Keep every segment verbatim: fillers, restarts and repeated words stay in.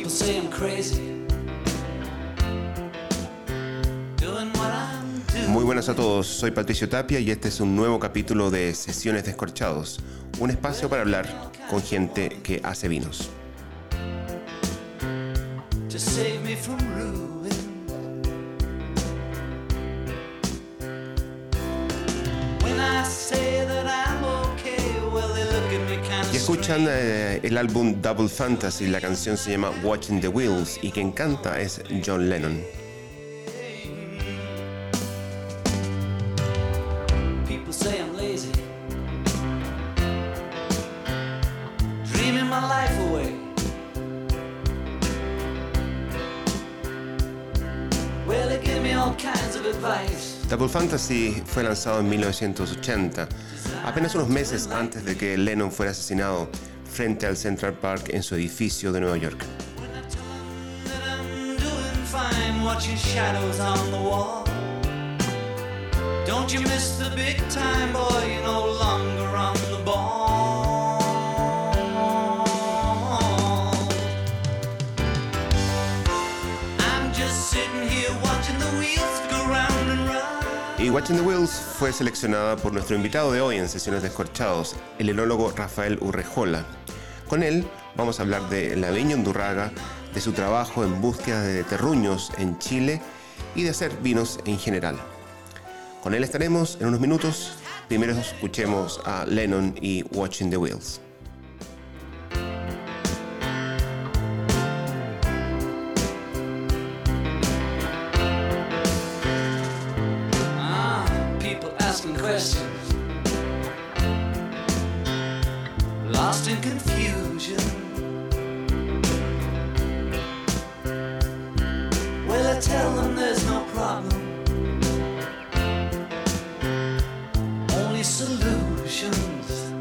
Muy buenas a todos, soy Patricio Tapia y este es un nuevo capítulo de Sesiones Descorchados, un espacio para hablar con gente que hace vinos. Y escuchan eh, el álbum Double Fantasy, la canción se llama Watching the Wheels y quien canta es John Lennon. Double Fantasy fue lanzado en mil novecientos ochenta, apenas unos meses antes de que Lennon fuera asesinado frente al Central Park en su edificio de Nueva York. Y Watching the Wheels fue seleccionada por nuestro invitado de hoy en Sesiones Descorchados, el enólogo Rafael Urrejola. Con él vamos a hablar de la viña Undurraga, de su trabajo en búsqueda de terruños en Chile y de hacer vinos en general. Con él estaremos en unos minutos. Primero escuchemos a Lennon y Watching the Wheels. Questions, lost in confusion. Well, I tell them there's no problem, only solutions.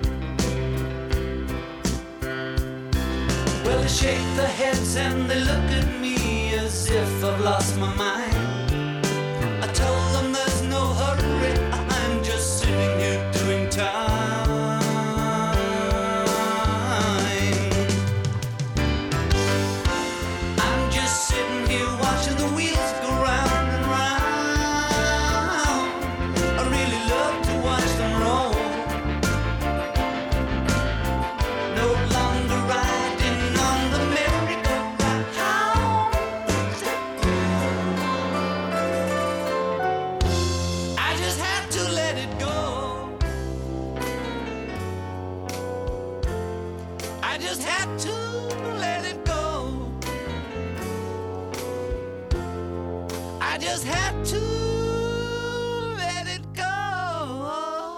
Well, they shake their heads and they look at me as if I've lost my mind. I tell them there's no hurry, I'm just sitting here doing time. I'm just sitting here watching the wheels go round and round. I really love to watch them roll. No longer riding on the merry-go-round. I just have to let it go. I just have to let it go. I just have to let it go.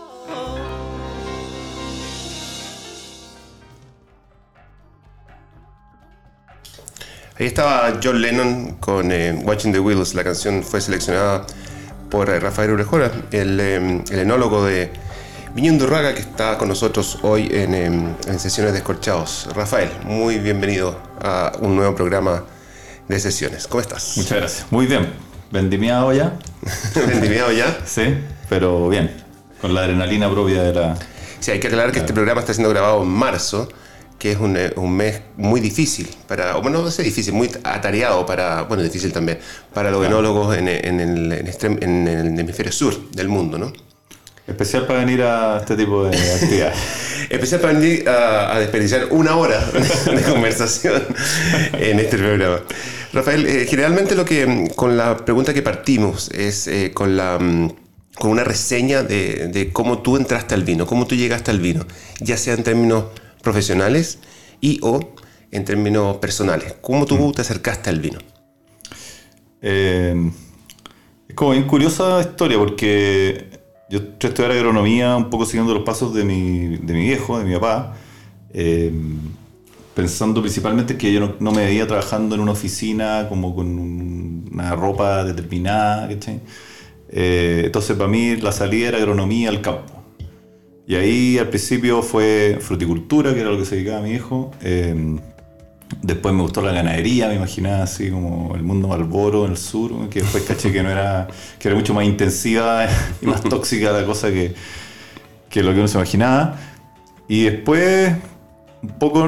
Ahí estaba John Lennon con eh, Watching the Wheels. La canción fue seleccionada por eh, Rafael Urrejola, el, eh, el enólogo de Viña Undurraga, que está con nosotros hoy en, eh, en Sesiones Descorchados. Rafael, muy bienvenido a un nuevo programa de Sesiones. ¿Cómo estás? Muchas gracias. Muy bien. ¿Vendimiado ya? ¿Vendimiado ya? Sí, pero bien. Con la adrenalina propia de la... Sí, hay que aclarar que este programa está siendo grabado en marzo, que es un, eh, un mes muy difícil para, o bueno, no sé difícil, muy atareado para, bueno, difícil también, para los Claro. enólogos en, en, el, en, extrem- en el hemisferio sur del mundo, ¿no? Especial para venir a este tipo de actividades. Empecé a aprender a, a desperdiciar una hora de conversación en este programa. Rafael, eh, generalmente lo que, con la pregunta que partimos es eh, con, la, con una reseña de, de cómo tú entraste al vino, cómo tú llegaste al vino, ya sea en términos profesionales y o en términos personales. ¿Cómo tú te acercaste al vino? Eh, es como bien curiosa historia porque yo entré a estudiar agronomía un poco siguiendo los pasos de mi, de mi viejo, de mi papá, eh, pensando principalmente que yo no, no me veía trabajando en una oficina como con un, una ropa determinada, ¿cachai? Eh, entonces para mí la salida era agronomía al campo. Y ahí al principio fue fruticultura, que era lo que se dedicaba mi viejo. Eh, después me gustó la ganadería, me imaginaba así como el mundo Marlboro en el sur, que después caché que no era, que era mucho más intensiva y más tóxica la cosa que, que lo que uno se imaginaba. Y después, un poco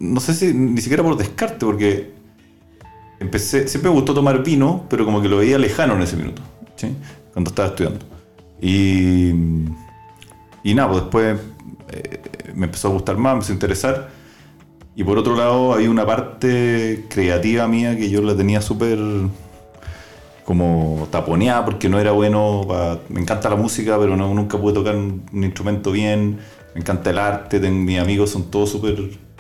no sé si ni siquiera por descarte, porque empecé, siempre me gustó tomar vino, pero como que lo veía lejano en ese minuto, ¿sí? Cuando estaba estudiando. Y, y nada, pues después eh, me empezó a gustar más, me empezó a interesar. Y por otro lado, hay una parte creativa mía que yo la tenía súper como taponeada, porque no era bueno para... Me encanta la música, pero no, nunca pude tocar un, un instrumento bien. Me encanta el arte, tengo, mis amigos son todos súper...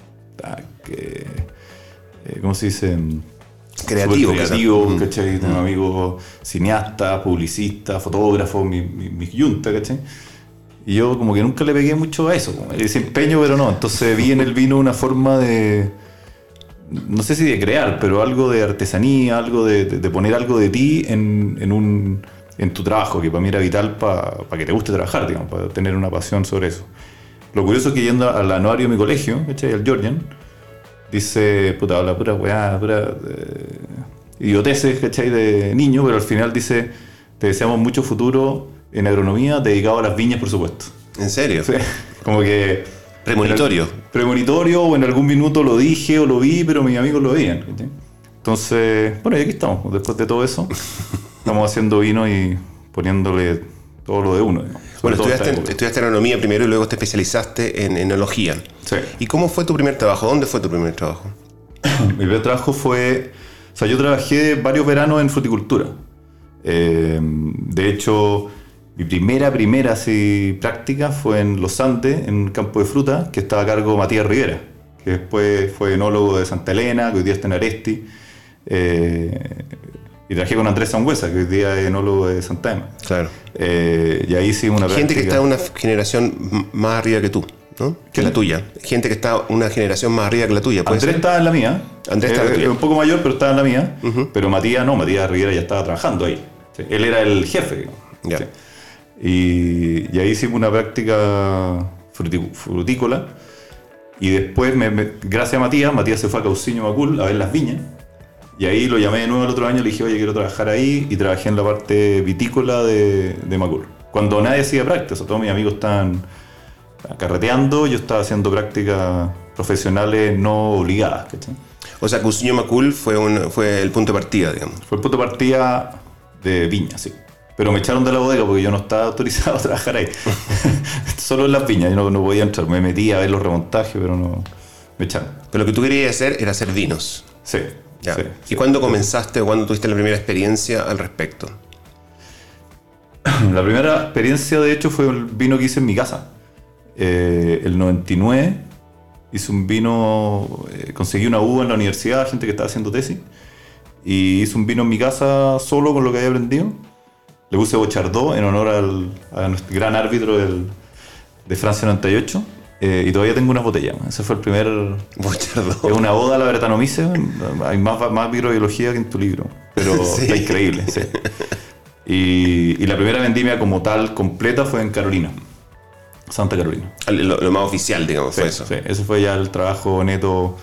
Eh, ¿Cómo se dice? Creativo, creativo, ¿cachai? Tengo mm. amigos cineastas, publicistas, fotógrafos, mi, mi, mi yunta, ¿cachai? Y yo como que nunca le pegué mucho a eso, ese empeño, pero no. Entonces vi en el vino una forma de, no sé si de crear, pero algo de artesanía, algo de, de, de poner algo de ti en, en, un, en tu trabajo, que para mí era vital para pa que te guste trabajar, digamos, para tener una pasión sobre eso. Lo curioso es que yendo al anuario de mi colegio, ¿cachai? Al Georgian, dice, puta, habla pura weá, pura eh, idioteces, ¿cachai? De niño, pero al final dice, te deseamos mucho futuro en agronomía, dedicado a las viñas, por supuesto. ¿En serio? Sí, como que... Premonitorio. Premonitorio, o en algún minuto lo dije o lo vi, pero mis amigos lo veían, ¿cachai? Entonces, bueno, y aquí estamos, después de todo eso, estamos haciendo vino y poniéndole todo lo de uno, digamos. Bueno, estudiaste, estudiaste agronomía primero y luego te especializaste en enología. Sí. ¿Y cómo fue tu primer trabajo? ¿Dónde fue tu primer trabajo? Mi primer trabajo fue... O sea, yo trabajé varios veranos en fruticultura. Eh, de hecho, mi primera, primera así, práctica fue en Los Andes, en un campo de fruta, que estaba a cargo de Matías Rivera, que después fue enólogo de Santa Elena, que hoy día está en Aresti. Eh, Y trabajé con Andrés Sangüesa, que hoy día es enólogo de Santa Ema. Claro. Eh, y ahí hicimos una Gente práctica. que está una generación más arriba que tú, ¿no? Que la tuya. Gente que está una generación más arriba que la tuya. Andrés ser? estaba en la mía. Andrés estaba en la tuya. Un poco mayor, pero estaba en la mía. Uh-huh. Pero Matías no, Matías Rivera ya estaba trabajando ahí. Sí. Él era el jefe. Yeah. Sí. Y, y ahí hicimos una práctica frutícola. Y después, me, me, gracias a Matías, Matías se fue a Cauciño Macul a ver las viñas. Y ahí lo llamé de nuevo el otro año, le dije, oye, quiero trabajar ahí, y trabajé en la parte vitícola de, de Macul. Cuando nadie hacía prácticas, o sea, todos mis amigos estaban carreteando, yo estaba haciendo prácticas profesionales no obligadas, ¿cachai? O sea, Cauciño Macul fue, un, fue el punto de partida, digamos. Fue el punto de partida de viña, sí. Pero me echaron de la bodega porque yo no estaba autorizado a trabajar ahí. Solo en las viñas, yo no, no podía entrar. Me metí a ver los remontajes, pero no me echaron. Pero lo que tú querías hacer era hacer vinos. Sí. Ya. Sí, ¿Y sí, cuándo sí. comenzaste o cuándo tuviste la primera experiencia al respecto? La primera experiencia, de hecho, fue el vino que hice en mi casa. Eh, el noventa y nueve hice un vino, eh, conseguí una uva en la universidad, gente que estaba haciendo tesis, y hice un vino en mi casa solo con lo que había aprendido. Le puse Bochardó en honor al a nuestro gran árbitro del, de Francia noventa y ocho. Eh, y todavía tengo unas botellas. Ese fue el primer... Bochardó. Es una oda a la Brettanomyces. Hay más, más microbiología que en tu libro. Pero sí. Está increíble, sí. Y, y la primera vendimia como tal, completa, fue en Carolina. Santa Carolina. Lo, lo más oficial, digamos, sí, fue eso. Sí, ese fue ya el trabajo neto,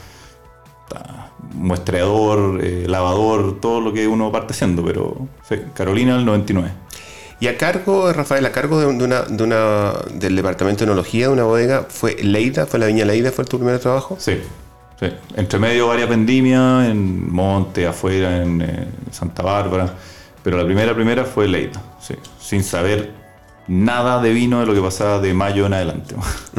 muestreador, eh, lavador, todo lo que uno parte haciendo. Pero sí, Carolina el noventa y nueve. Y a cargo, Rafael, a cargo de una, de una, del departamento de enología de una bodega, ¿fue Leida? ¿Fue la viña Leida? ¿Fue tu primer trabajo? Sí, sí. Entre medio varias vendimias, en Monte, afuera, en eh, Santa Bárbara. Pero la primera, primera fue Leida, sí. Sin saber nada de vino de lo que pasaba de mayo en adelante.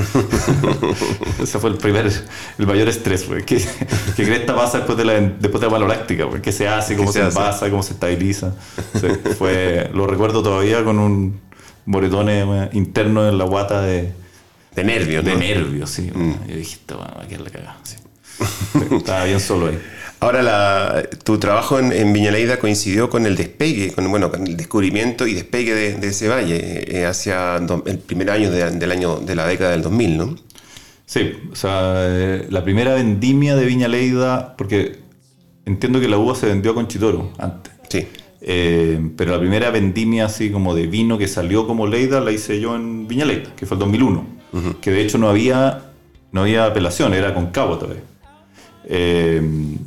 Ese fue el primer, el mayor estrés, güey. ¿Qué, qué cresta pasa después de la, después de la maloláctica, güey? ¿Qué se hace? ¿Cómo se, se envasa? ¿Cómo se estabiliza? Sí, fue, lo recuerdo todavía con un moretón interno en la guata de... De nervios, De ¿no? nervios, sí. Mm. Yo dije, va a quedar la cagada, sí. Estaba bien solo ahí. Ahora, la, tu trabajo en, en Viña Leida coincidió con el despegue, con, bueno, con el descubrimiento y despegue de, de ese valle eh, hacia do, el primer año, de, del año de la década del dos mil, ¿no? Sí, o sea, eh, la primera vendimia de Viña Leida, porque entiendo que la uva se vendió a Conchitoro antes. Sí. Eh, pero la primera vendimia así como de vino que salió como Leida la hice yo en Viña Leida, que fue el dos mil uno. Uh-huh. Que de hecho no había, no había apelación, era con cabo todavía. Eh,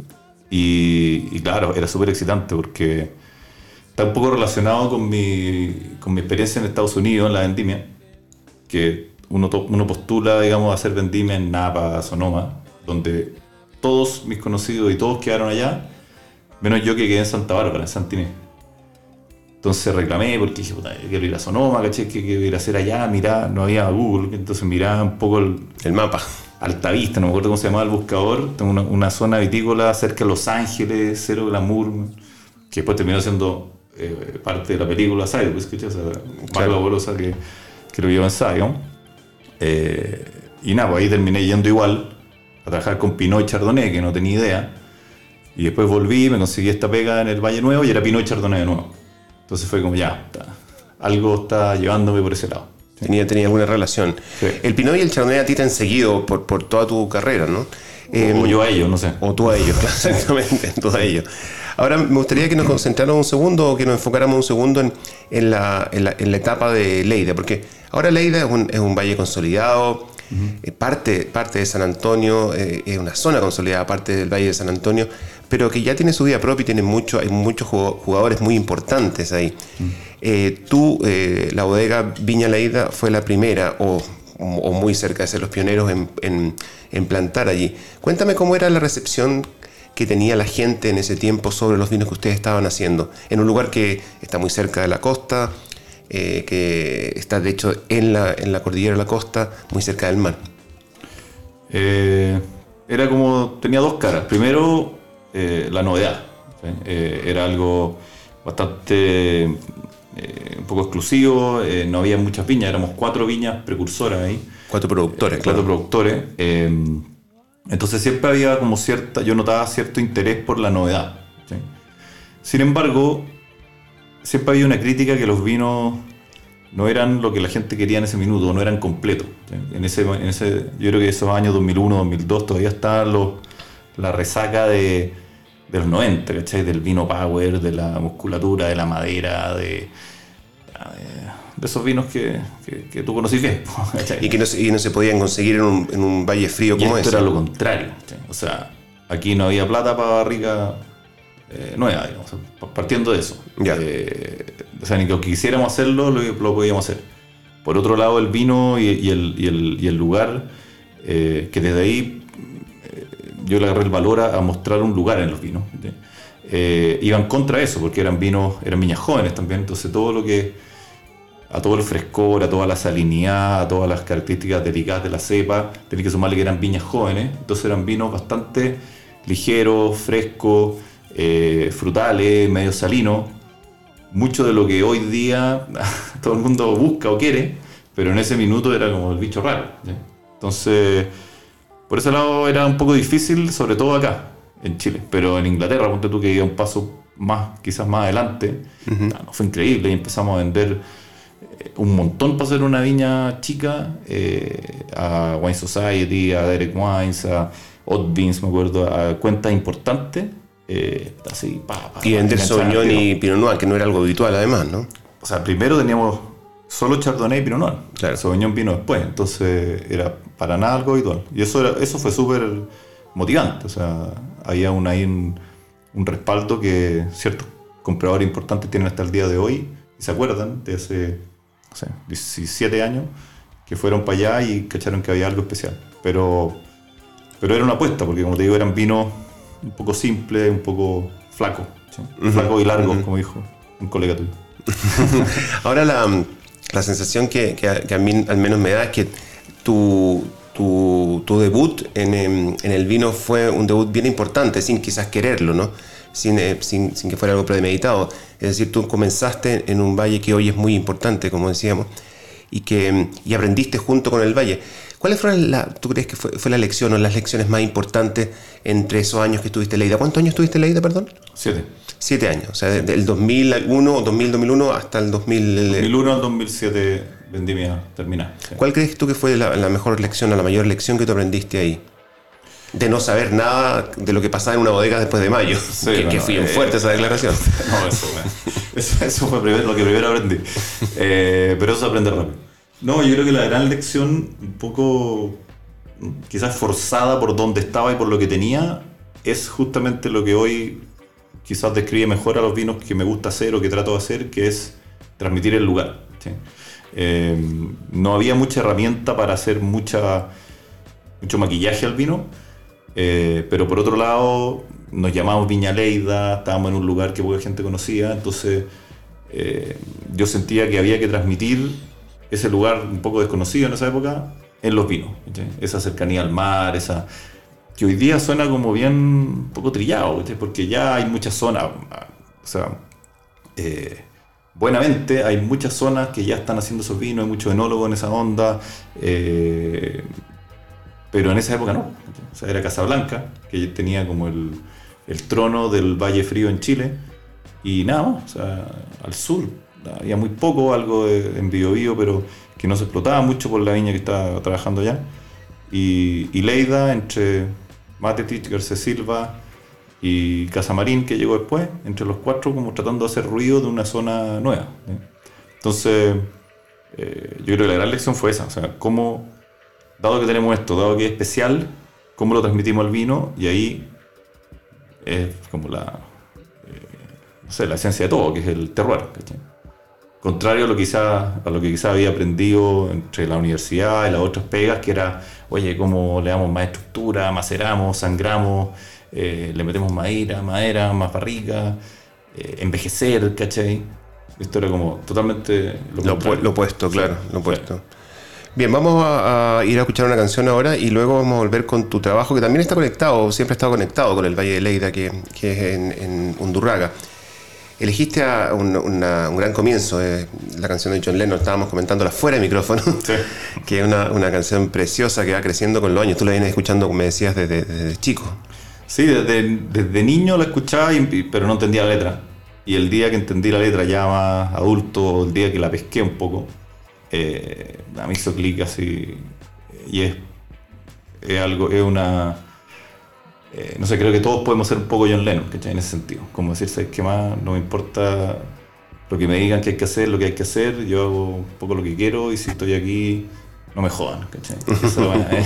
y, y claro, era súper excitante porque está un poco relacionado con mi, con mi experiencia en Estados Unidos en la vendimia, que uno, to, uno postula, digamos, a hacer vendimia en Napa, Sonoma, donde todos mis conocidos y todos quedaron allá, menos yo que quedé en Santa Bárbara, en Santa Inés. Entonces reclamé porque dije, puta, quiero ir a Sonoma, ¿cachai? ¿Qué quiero ir a hacer allá? Mirá, no había Google, entonces miraba un poco el, el mapa. Altavista, no me acuerdo cómo se llamaba el buscador. Tengo una, una zona vitícola cerca de Los Ángeles, cero glamour, que después terminó siendo eh, parte de la película Cypress, ¿cachai? O sea, más Claro. glamurosa que, que lo que yo pensaba, ¿no? Eh, y nada, pues ahí terminé yendo igual a trabajar con Pinot y Chardonnay, que no tenía idea. Y después volví, me conseguí esta pega en el Valle Nuevo y era Pinot y Chardonnay de nuevo. Entonces fue como ya, está, algo está llevándome por ese lado. ¿Sí? Tenía, tenía alguna relación. Sí. El Pinot y el Chardonnay a ti te han seguido por, por toda tu carrera, ¿no? Eh, O yo a ellos, no sé. O tú a ellos, exactamente, tú a ellos. Ahora me gustaría que nos concentráramos un segundo o que nos enfocáramos un segundo en, en, la, en, la, en la etapa de Lleida, porque ahora Lleida es un, es un valle consolidado, uh-huh. eh, parte, parte de San Antonio, eh, es una zona consolidada, parte del valle de San Antonio, pero que ya tiene su vida propia y tiene mucho, hay muchos jugadores muy importantes ahí. Uh-huh. Eh, tú, eh, la bodega Viña Lleida fue la primera, o, o muy cerca de ser los pioneros en, en, en plantar allí. Cuéntame cómo era la recepción que tenía la gente en ese tiempo sobre los vinos que ustedes estaban haciendo, en un lugar que está muy cerca de la costa, eh, que está de hecho en la, en la cordillera de la costa, muy cerca del mar. Eh, era como, tenía dos caras. Primero, eh, la novedad. ¿Sí? Eh, era algo bastante, eh, un poco exclusivo, eh, no había muchas viñas, éramos cuatro viñas precursoras ahí. Cuatro productores, eh, claro. Cuatro productores. Eh, entonces siempre había como cierta, yo notaba cierto interés por la novedad. ¿Sí? Sin embargo, siempre había una crítica que los vinos no eran lo que la gente quería en ese minuto, no eran completos. ¿Sí? En ese, en ese, yo creo que esos años dos mil uno, dos mil dos todavía está los, la resaca de, de los noventa, ¿cachai? Del vino power, de la musculatura, de la madera, de, de esos vinos que, que, que tú conocís bien. ¿Cachai? Y que no se, y no se podían conseguir en un, en un valle frío como ese. ese. Era lo contrario. ¿Cachai? O sea, aquí no había plata para barrica eh, nueva, digamos, partiendo de eso. Ya. Eh, o sea, ni que quisiéramos hacerlo, lo, lo podíamos hacer. Por otro lado, el vino y, y, el, y, el, y el lugar, eh, que desde ahí eh, yo le agarré el valor a, a mostrar un lugar en los vinos. Eh, iban contra eso, porque eran vinos, eran viñas jóvenes también, entonces todo lo que, a todo el frescor, a toda la salinidad, a todas las características delicadas de la cepa, tenía que sumarle que eran viñas jóvenes, entonces eran vinos bastante ligeros, frescos, eh, frutales, medio salinos. Mucho de lo que hoy día todo el mundo busca o quiere, pero en ese minuto era como el bicho raro, ¿sí? Entonces, por ese lado era un poco difícil, sobre todo acá, en Chile. Pero en Inglaterra, ponte tú que iba un paso más, quizás más adelante, uh-huh. no, fue increíble y empezamos a vender eh, un montón para hacer una viña chica, eh, a Wine Society, a Derek Wines, a Odd Beans, me acuerdo, a cuentas importantes. Eh, así, pa, pa, y vender Sauvignon y Pinot Noir, que no era algo habitual además, ¿no? O sea, primero teníamos solo Chardonnay y Pinot Noir. Claro. Sauvignon vino después, entonces era para nada algo habitual. Y eso, era, eso fue súper motivante. O sea, había un, ahí un, un respaldo que ciertos compradores importantes tienen hasta el día de hoy y se acuerdan de hace, no sé, diecisiete años que fueron para allá y cacharon que había algo especial. Pero, pero era una apuesta, porque como te digo, eran vinos un poco simple, un poco flaco, ¿sí? Uh-huh. Flaco y largo, uh-huh. como dijo un colega tuyo. Ahora la, la sensación que, que, a, que a mí al menos me da es que tu, tu, tu debut en, en el vino fue un debut bien importante, sin quizás quererlo, ¿no? Sin, eh, sin, sin que fuera algo premeditado. Es decir, tú comenzaste en un valle que hoy es muy importante, como decíamos, y que y aprendiste junto con el valle. ¿Cuáles fueron, la, tú crees que fue, fue la lección o las lecciones más importantes entre esos años que estuviste en Lleida? ¿Cuántos años estuviste en Lleida, perdón? Siete. Siete años, o sea, desde el dos mil uno, dos mil, dos mil uno hasta el dos mil... dos mil uno al dos mil siete vendimia terminada. Sí. ¿Cuál crees tú que fue la, la mejor lección, o la mayor lección que tú aprendiste ahí? De no saber nada de lo que pasaba en una bodega después de mayo. Sí, que, bueno, que fue eh, fuerte esa declaración. No, eso, eso, eso fue primero, lo que primero aprendí. Eh, pero eso se aprende rápido. No, yo creo que la gran lección, un poco quizás forzada por donde estaba y por lo que tenía, es justamente lo que hoy quizás describe mejor a los vinos que me gusta hacer o que trato de hacer, que es transmitir el lugar. ¿Sí? Eh, no había mucha herramienta para hacer mucha, mucho maquillaje al vino, Eh, pero por otro lado, nos llamamos Viña Leida, estábamos en un lugar que poca gente conocía, entonces eh, yo sentía que había que transmitir ese lugar un poco desconocido en esa época en los vinos, ¿sí? Esa cercanía al mar, esa que hoy día suena como bien un poco trillado, ¿sí? Porque ya hay muchas zonas, o sea, eh, buenamente hay muchas zonas que ya están haciendo esos vinos, hay muchos enólogos en esa onda, eh, pero en esa época no. O sea, era Casablanca, que tenía como el, el trono del Valle Frío en Chile, y nada más, o sea, al sur había muy poco, algo de, en Biobío, pero que no se explotaba mucho por la viña que estaba trabajando allá. Y, y Leida, entre Matetich, Garcés Silva y Casamarín, que llegó después, entre los cuatro, como tratando de hacer ruido de una zona nueva, ¿sí? Entonces, eh, yo creo que la gran lección fue esa, o sea, cómo, dado que tenemos esto, dado que es especial, cómo lo transmitimos al vino, y ahí es como la, eh, no sé, la esencia de todo, que es el terroir, ¿cachai? Contrario a lo, quizá, a lo que quizás había aprendido entre la universidad y las otras pegas, que era, oye, cómo le damos más estructura, maceramos, sangramos, eh, le metemos madera, madera, más barrica, eh, envejecer, ¿cachai? Esto era como totalmente lo, lo, lo opuesto, claro, sí, lo opuesto. Sí. Bien, vamos a, a ir a escuchar una canción ahora y luego vamos a volver con tu trabajo, que también está conectado, siempre ha estado conectado con el Valle de Leida, que, que es en, en Undurraga. Elegiste a un, una, un gran comienzo, eh, la canción de John Lennon, estábamos comentándola fuera de micrófono, sí. Que es una, una canción preciosa que va creciendo con los años. Tú la vienes escuchando, como me decías, desde, desde chico. Sí, desde, desde niño la escuchaba, y, pero no entendía la letra. Y el día que entendí la letra ya más adulto, el día que la pesqué un poco, eh, a mí hizo clic así, y es, es algo, es una... Eh, no sé, creo que todos podemos ser un poco John Lennon, ¿cachai? En ese sentido. Como decir, ¿sabes qué más? No me importa lo que me digan que hay que hacer, lo que hay que hacer. Yo hago un poco lo que quiero, y si estoy aquí, no me jodan, ¿cachai? Eso, eh.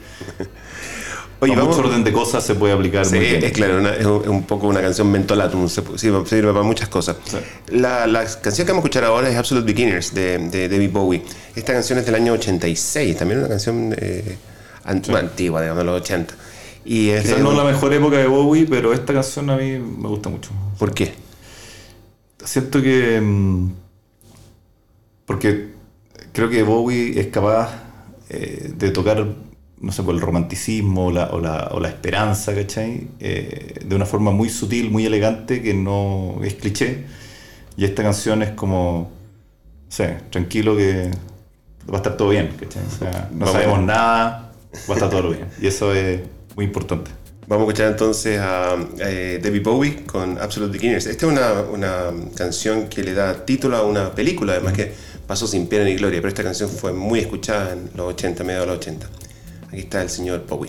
Oye, vamos, mucho orden de cosas se puede aplicar. Sí, muy bien. Es claro, una, es un poco una canción mentolatum, se sirve, sirve para muchas cosas. Sí. La, la canción que vamos a escuchar ahora es Absolute Beginners, de, de David Bowie. Esta canción es del año ochenta y seis, también una canción eh, ant- sí. antigua, digamos, de los ochenta. Y es Quizás de, no es la mejor época de Bowie, pero esta canción a mí me gusta mucho. ¿Por qué? Siento que... Porque creo que Bowie es capaz eh, de tocar, no sé, por el romanticismo o la, o la, o la esperanza, ¿cachai? Eh, de una forma muy sutil, muy elegante, que no es cliché. Y esta canción es como... No sé, tranquilo que va a estar todo bien, ¿cachai? O sea, no Vamos sabemos a... nada, va a estar todo bien. Y eso es... muy importante. Vamos a escuchar entonces a eh, David Bowie con Absolute Beginners. Esta es una, una canción que le da título a una película, además, mm. que pasó sin pena ni gloria, pero esta canción fue muy escuchada en los ochenta, mediados de los ochenta. Aquí está el señor Bowie.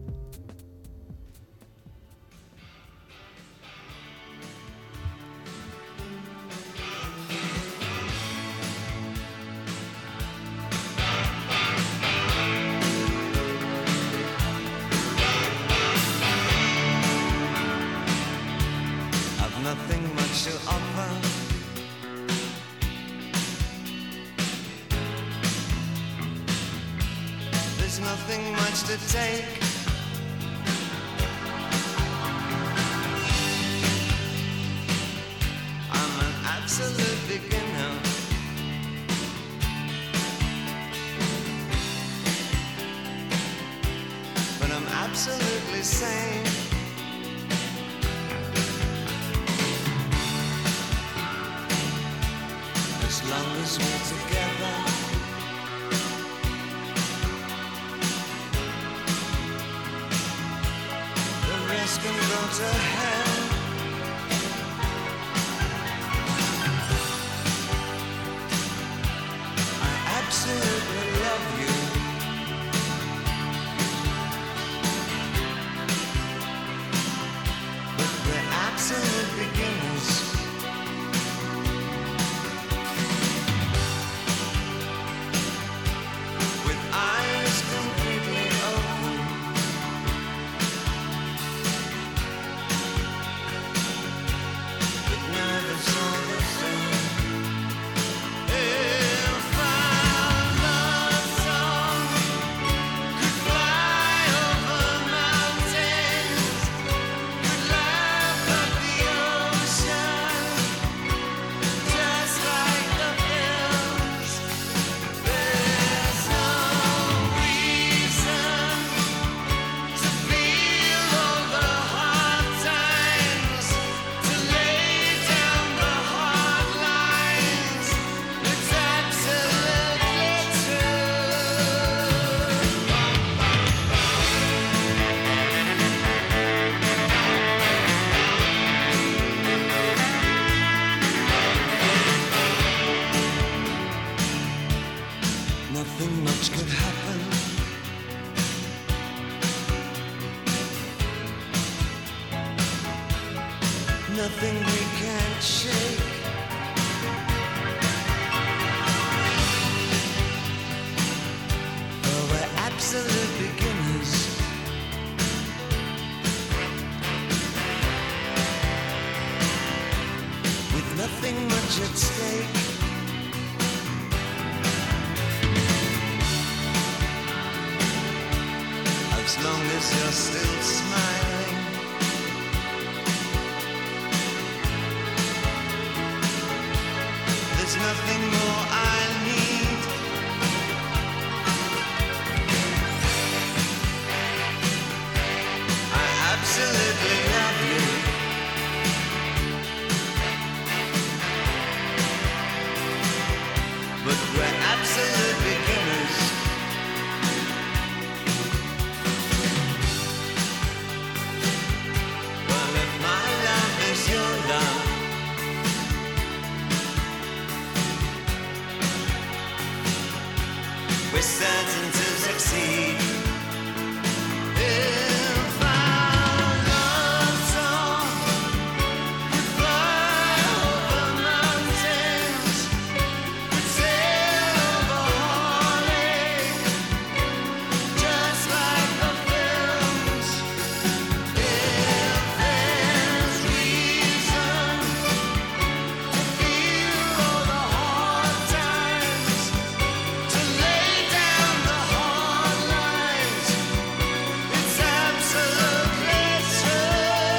Nothing much to take. I'm an absolute beginner. But I'm absolutely sane. As long as we're together. Can go to hell. I absolutely love you. But we're absolute beginners. With eyes completely open. nothing much at stake. As long as you're still smiling, there's nothing more I need. I absolutely love you. But we're absolute beginners. Well, if my love is your love, we're certain to succeed. If our love song could fly over mountains, could sail over Holly, just like the films. If there's reason to feel all the hard times, to lay down the hard lines, it's absolutely true.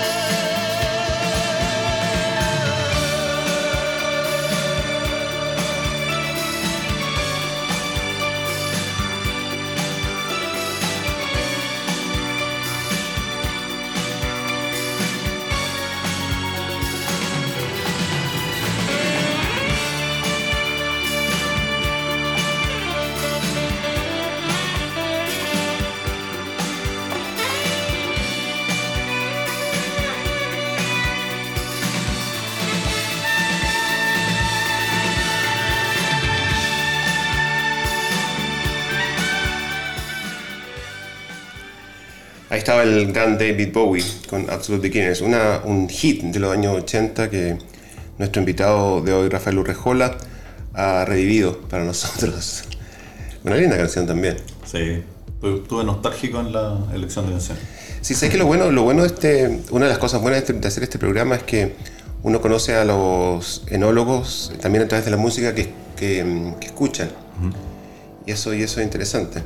Ahí estaba el gran David Bowie con Absolute Beginners, una, un hit de los años ochenta que nuestro invitado de hoy, Rafael Urrejola, ha revivido para nosotros. Una linda canción también. Sí, estuve nostálgico en la elección de canciones. Sí, sé que lo bueno, lo bueno de este, una de las cosas buenas de, este, de hacer este programa es que uno conoce a los enólogos también a través de la música que, que, que escuchan. Uh-huh. Y eso, y eso es interesante.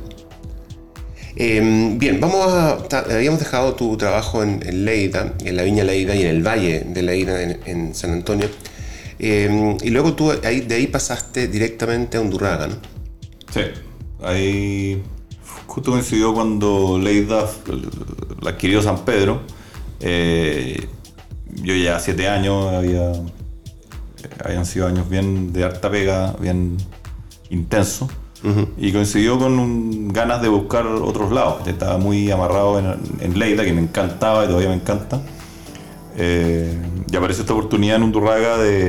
Eh, bien, vamos a, ta, habíamos dejado tu trabajo en, en Lleida, en la Viña Lleida y en el Valle de Lleida, en, en San Antonio. Eh, y luego tú ahí, de ahí pasaste directamente a Undurraga, ¿no? Sí, ahí justo coincidió cuando Lleida la adquirió San Pedro. Eh, yo ya siete años, había, habían sido años bien de harta pega, bien intenso. Uh-huh. Y coincidió con un, ganas de buscar otros lados. Estaba muy amarrado en, en Lleida, que me encantaba y todavía me encanta. Eh, y apareció esta oportunidad en Undurraga de,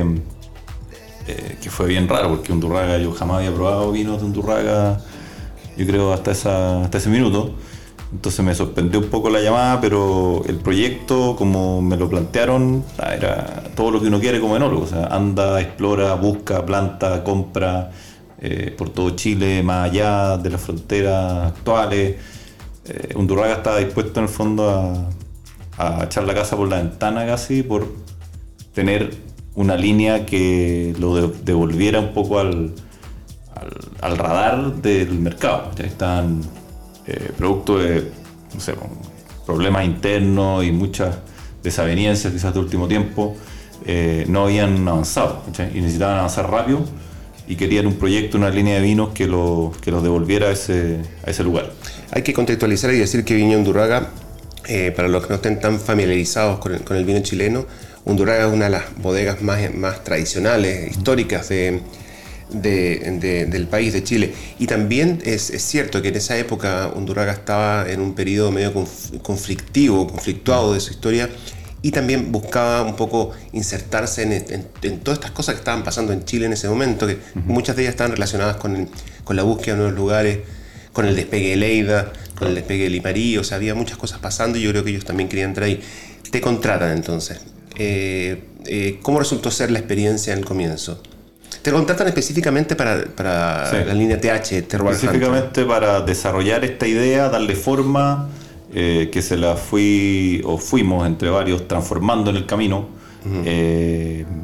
eh, que fue bien raro, porque Undurraga, yo jamás había probado vinos de Undurraga, yo creo hasta, esa, hasta ese minuto. Entonces me sorprendió un poco la llamada, pero el proyecto, como me lo plantearon, era todo lo que uno quiere como enólogo. O sea, anda, explora, busca, planta, compra. Eh, por todo Chile, más allá de las fronteras actuales. Eh, Undurraga estaba dispuesto en el fondo a, a echar la casa por la ventana casi, por tener una línea que lo de, devolviera un poco al, al, al radar del mercado. Ya están eh, producto de, no sé, problemas internos y muchas desavenencias quizás de último tiempo, eh, no habían avanzado, ¿sí? Y necesitaban avanzar rápido. Y querían un proyecto, una línea de vinos que, lo, que los devolviera a ese, a ese lugar. Hay que contextualizar y decir que Viña Undurraga, eh, para los que no estén tan familiarizados con el, con el vino chileno, Undurraga es una de las bodegas más, más tradicionales, históricas de, de, de, del país de Chile. Y también es, es cierto que en esa época Undurraga estaba en un periodo medio conf, conflictivo, conflictuado de su historia, y también buscaba un poco insertarse en, en, en todas estas cosas que estaban pasando en Chile en ese momento, que uh-huh. muchas de ellas estaban relacionadas con, el, con la búsqueda de nuevos lugares, con el despegue de Lleida, con el despegue de Limarí. O sea, había muchas cosas pasando y yo creo que ellos también querían entrar ahí. Te contratan entonces. Eh, eh, ¿Cómo resultó ser la experiencia en el comienzo? Te contratan específicamente para, para sí. la línea T H, Terroir Hunter. Específicamente para desarrollar esta idea, darle forma, eh, que se la fui, o fuimos entre varios, transformando en el camino. Uh-huh. eh,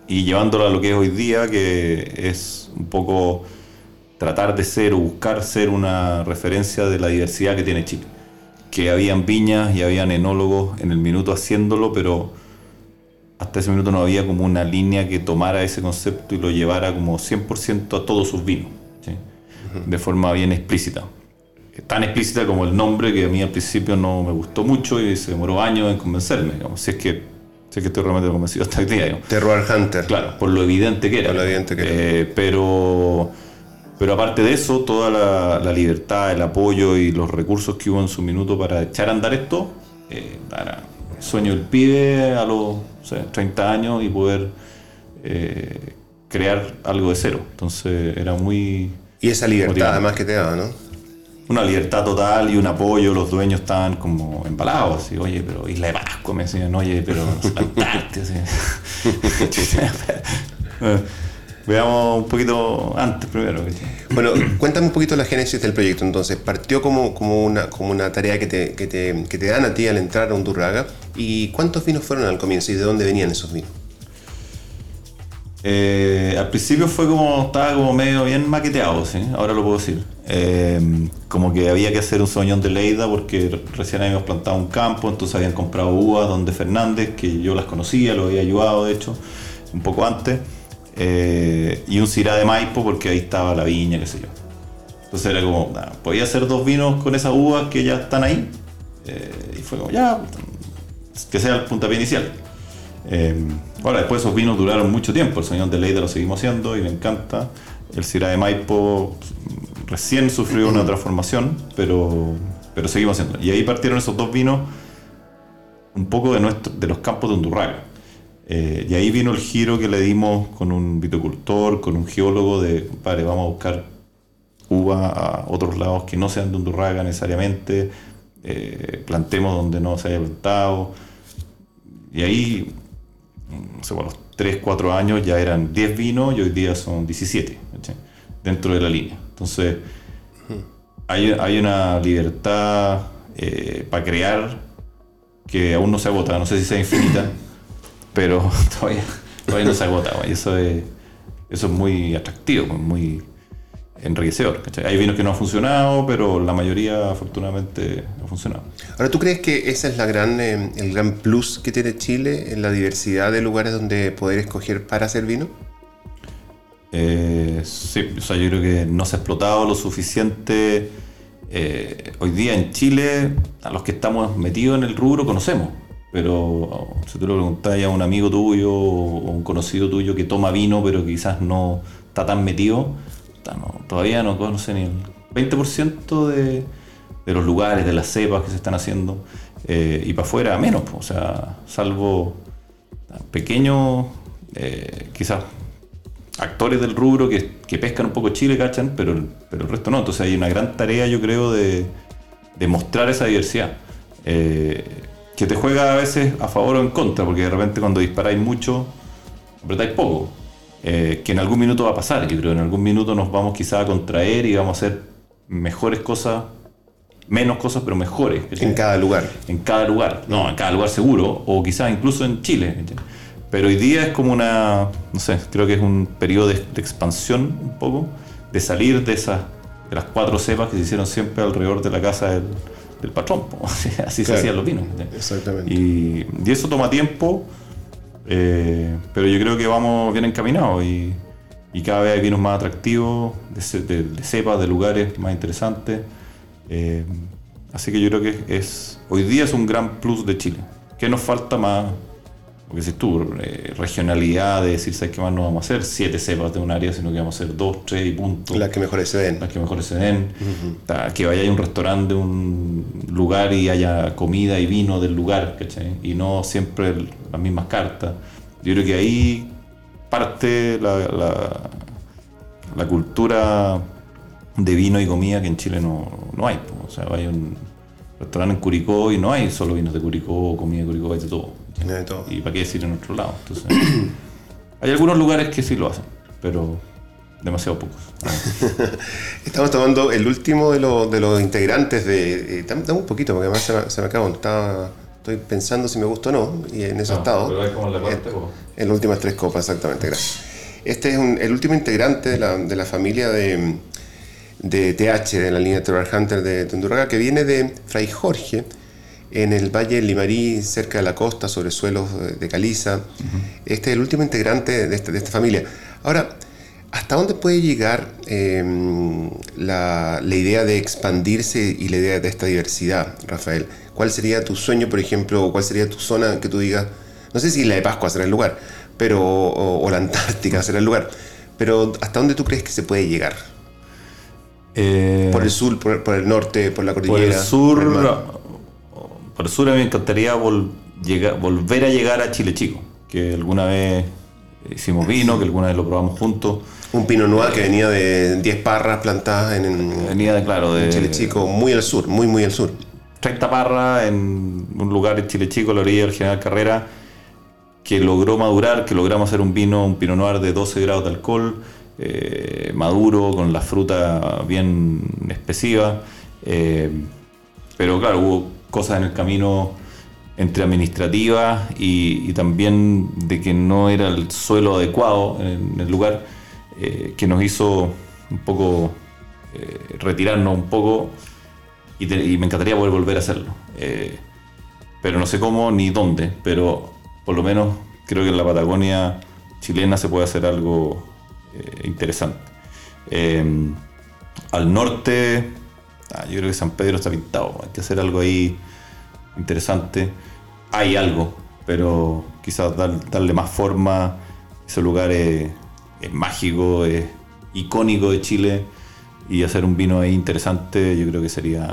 y llevándola a lo que es hoy día, que es un poco tratar de ser o buscar ser una referencia de la diversidad que tiene Chile. Que habían viñas y habían enólogos en el minuto haciéndolo, pero hasta ese minuto no había como una línea que tomara ese concepto y lo llevara como cien por ciento a todos sus vinos, ¿sí? Uh-huh. De forma bien explícita. Tan explícita como el nombre, que a mí al principio no me gustó mucho y se demoró años en convencerme, digamos, si es que, si es que estoy realmente convencido hasta el día. Digamos. Terroir Hunter. Claro, por lo evidente que era. Por lo evidente que era. Eh, pero, pero aparte de eso, toda la, la libertad, el apoyo y los recursos que hubo en su minuto para echar a andar esto, eh, era el sueño del pibe a los o sea, treinta años y poder eh, crear algo de cero. Entonces era muy... Y esa libertad motivante. Además que te daba, ¿no? Una libertad total y un apoyo. Los dueños estaban como embalados, así, oye, pero Isla de Pascua, me decían, oye, pero Antártida, así. Veamos un poquito antes primero. Bueno, cuéntame un poquito la génesis del proyecto. Entonces, partió como, como, una, como una tarea que te, que, te, que te dan a ti al entrar a Undurraga. ¿Y cuántos vinos fueron al comienzo y de dónde venían esos vinos? Eh, al principio fue como, estaba como medio bien maqueteado, ¿sí? Ahora lo puedo decir. Eh, como que había que hacer un Sauvignon de Lleida porque recién habíamos plantado un campo, entonces habían comprado uvas donde Fernández, que yo las conocía, lo había ayudado de hecho, un poco antes. Eh, y un Syrah de Maipo porque ahí estaba la viña, qué sé yo. Entonces era como, nah, podía hacer dos vinos con esas uvas que ya están ahí. Eh, y fue como, ya, que sea el puntapié inicial. Eh, ahora, después esos vinos duraron mucho tiempo. El Sauvignon de Lleida lo seguimos haciendo y me encanta. El Syrah de Maipo recién sufrió una transformación, pero, pero seguimos haciendo. Y ahí partieron esos dos vinos un poco de, nuestro, de los campos de Undurraga. Eh, y ahí vino el giro que le dimos con un viticultor, con un geólogo de, padre, vamos a buscar uva a otros lados que no sean de Undurraga necesariamente, eh, plantemos donde no se haya plantado. Y ahí, no sé, a los tres, cuatro años ya eran diez vinos y hoy día son diecisiete, ¿sí? Dentro de la línea. Entonces, hay, hay una libertad eh, para crear que aún no se agota, no sé si sea infinita, pero todavía, todavía no se agota, y eso es, eso es muy atractivo, muy enriquecedor, ¿cachai? Hay vinos que no han funcionado, pero la mayoría afortunadamente ha funcionado. Ahora, ¿tú crees que ese es la gran, eh, el gran plus que tiene Chile en la diversidad de lugares donde poder escoger para hacer vino? Eh, sí, o sea, yo creo que no se ha explotado lo suficiente. Eh, hoy día en Chile, a los que estamos metidos en el rubro conocemos. Pero si tú le preguntás a un amigo tuyo o un conocido tuyo que toma vino pero quizás no está tan metido, no, todavía no conoce ni el veinte por ciento de, de los lugares, de las cepas que se están haciendo, eh, y para afuera menos, o sea, salvo pequeños, eh, quizás actores del rubro que, que pescan un poco Chile, cachan, pero, pero el resto no. Entonces hay una gran tarea, yo creo, de, de mostrar esa diversidad. Eh, que te juega a veces a favor o en contra, porque de repente cuando disparáis mucho, apretáis poco, eh, que en algún minuto va a pasar, yo creo, en algún minuto nos vamos quizás a contraer y vamos a hacer mejores cosas, menos cosas, pero mejores. ¿sí? En cada lugar. En cada lugar, no, en cada lugar seguro, o quizás incluso en Chile. ¿sí? Pero hoy día es como una, no sé, creo que es un periodo de, de expansión un poco, de salir de esas, de las cuatro cepas que se hicieron siempre alrededor de la casa del del patrón, así claro. Se hacían los vinos. Exactamente. Y, y eso toma tiempo, eh, pero yo creo que vamos bien encaminados y, y cada vez hay vinos más atractivos, de, de, de cepas, de lugares más interesantes. Eh, así que yo creo que es hoy día es un gran plus de Chile. ¿Qué nos falta más? Porque si tú, eh, regionalidad de decir, ¿sabes qué más no vamos a hacer? Siete cepas de un área, sino que vamos a hacer dos, tres y punto. Las que mejores se den. Las que mejores se den. Uh-huh. Que vaya a un restaurante, un lugar y haya comida y vino del lugar, ¿cachai? Y no siempre el, las mismas cartas. Yo creo que ahí parte la, la, la cultura de vino y comida que en Chile no, no hay. O sea, hay un restaurante en Curicó y no hay solo vinos de Curicó o comida de Curicó, hay de todo. De todo. Y para qué decir en otro lado. Entonces, hay algunos lugares que sí lo hacen, pero demasiado pocos. Estamos tomando el último de, lo, de los integrantes de... Eh, dame un poquito, porque además se me, se me acabó. Estaba Estoy pensando si me gusta o no, y en ese No, estado. pero es como en la cuarta en, copa. en las últimas tres copas, exactamente, gracias. Este es un, el último integrante de la, de la familia de, de T H, de la línea Terror Hunter de, de Undurraga, que viene de Fray Jorge, en el Valle del Limarí, cerca de la costa, sobre suelos de caliza. Uh-huh. Este es el último integrante de, este, de esta familia. Ahora, ¿hasta dónde puede llegar eh, la, la idea de expandirse y la idea de esta diversidad, Rafael? ¿Cuál sería tu sueño, por ejemplo, o cuál sería tu zona que tú digas, no sé si la de Pascua será el lugar, pero o, o la Antártica será el lugar, pero ¿hasta dónde tú crees que se puede llegar? Eh, ¿Por el sur, por, por el norte, por la cordillera? Por el sur, por el, por el sur a mí me encantaría vol, llegar, volver a llegar a Chile Chico, que alguna vez hicimos vino, que alguna vez lo probamos juntos. Un Pinot Noir eh, que venía de diez parras plantadas en, en, venía de, claro, de en Chile Chico, muy al sur, muy muy al sur. treinta parras en un lugar en Chile Chico, a la orilla del General Carrera, que logró madurar, que logramos hacer un vino, un Pinot Noir de doce grados de alcohol, eh, maduro, con la fruta bien expresiva, eh, pero claro, hubo cosas en el camino entre administrativas y, y también de que no era el suelo adecuado en el lugar, eh, que nos hizo un poco eh, retirarnos un poco. Y, te, y me encantaría poder volver a hacerlo, eh, pero no sé cómo ni dónde, pero por lo menos creo que en la Patagonia chilena se puede hacer algo eh, interesante. Eh, al norte, ah, yo creo que San Pedro está pintado, hay que hacer algo ahí interesante. Hay algo, pero quizás dar, darle más forma. Ese lugar es, es mágico, es icónico de Chile. Y hacer un vino ahí interesante, yo creo que sería...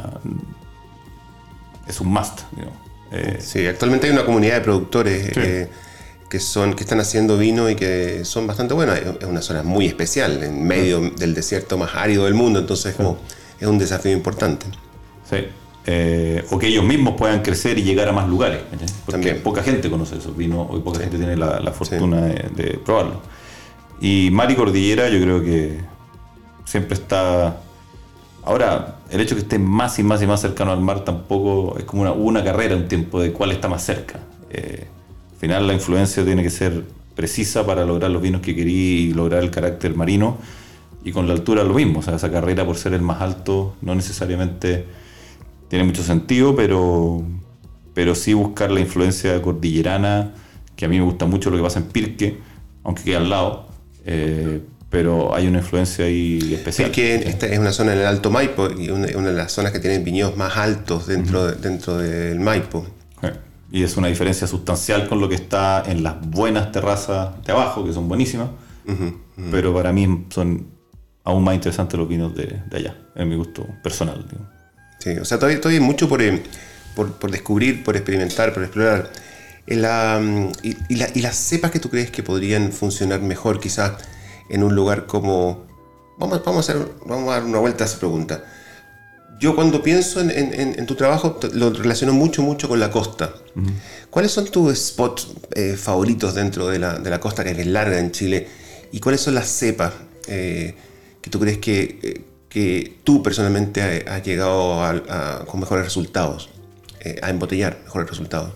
es un must, digamos. Eh, sí, actualmente hay una comunidad de productores sí. eh, que, son, que están haciendo vino y que son bastante buenos. Es una zona muy especial, en medio sí. del desierto más árido del mundo, entonces sí. como, es un desafío importante. Sí, eh, o que ellos mismos puedan crecer y llegar a más lugares, ¿sí? Porque También. poca gente conoce esos vinos, hoy poca sí. gente tiene la, la fortuna sí. de, de probarlo. Y mar y cordillera yo creo que siempre está... Ahora, el hecho de que esté más y más y más cercano al mar tampoco es como una, una carrera, un tiempo de cuál está más cerca. Eh, al final la influencia tiene que ser precisa para lograr los vinos que querí y lograr el carácter marino, y con la altura lo mismo. O sea, esa carrera por ser el más alto no necesariamente tiene mucho sentido, pero, pero sí buscar la influencia cordillerana, que a mí me gusta mucho lo que pasa en Pirque, aunque quede al lado. Eh, pero hay una influencia ahí especial. Pirque esta es una zona en el Alto Maipo y una, una de las zonas que tienen viñedos más altos dentro, uh-huh. de, dentro del Maipo. Sí. Y es una diferencia sustancial con lo que está en las buenas terrazas de abajo, que son buenísimas, uh-huh. Uh-huh. pero para mí son aún más interesantes los vinos de, de allá, en mi gusto personal. Digamos. Sí, o sea, todavía, todavía hay mucho por, por, por descubrir, por experimentar, por explorar. En la, y, y, la, y las cepas que tú crees que podrían funcionar mejor quizás en un lugar como... Vamos, vamos, a hacer, vamos a dar una vuelta a esa pregunta. Yo cuando pienso en, en, en tu trabajo lo relaciono mucho, mucho con la costa. Uh-huh. ¿Cuáles son tus spots eh, favoritos dentro de la, de la costa, que es larga en Chile? ¿Y cuáles son las cepas eh, que tú crees que, eh, que tú personalmente has llegado a, a, con mejores resultados? Eh, a embotellar mejores resultados.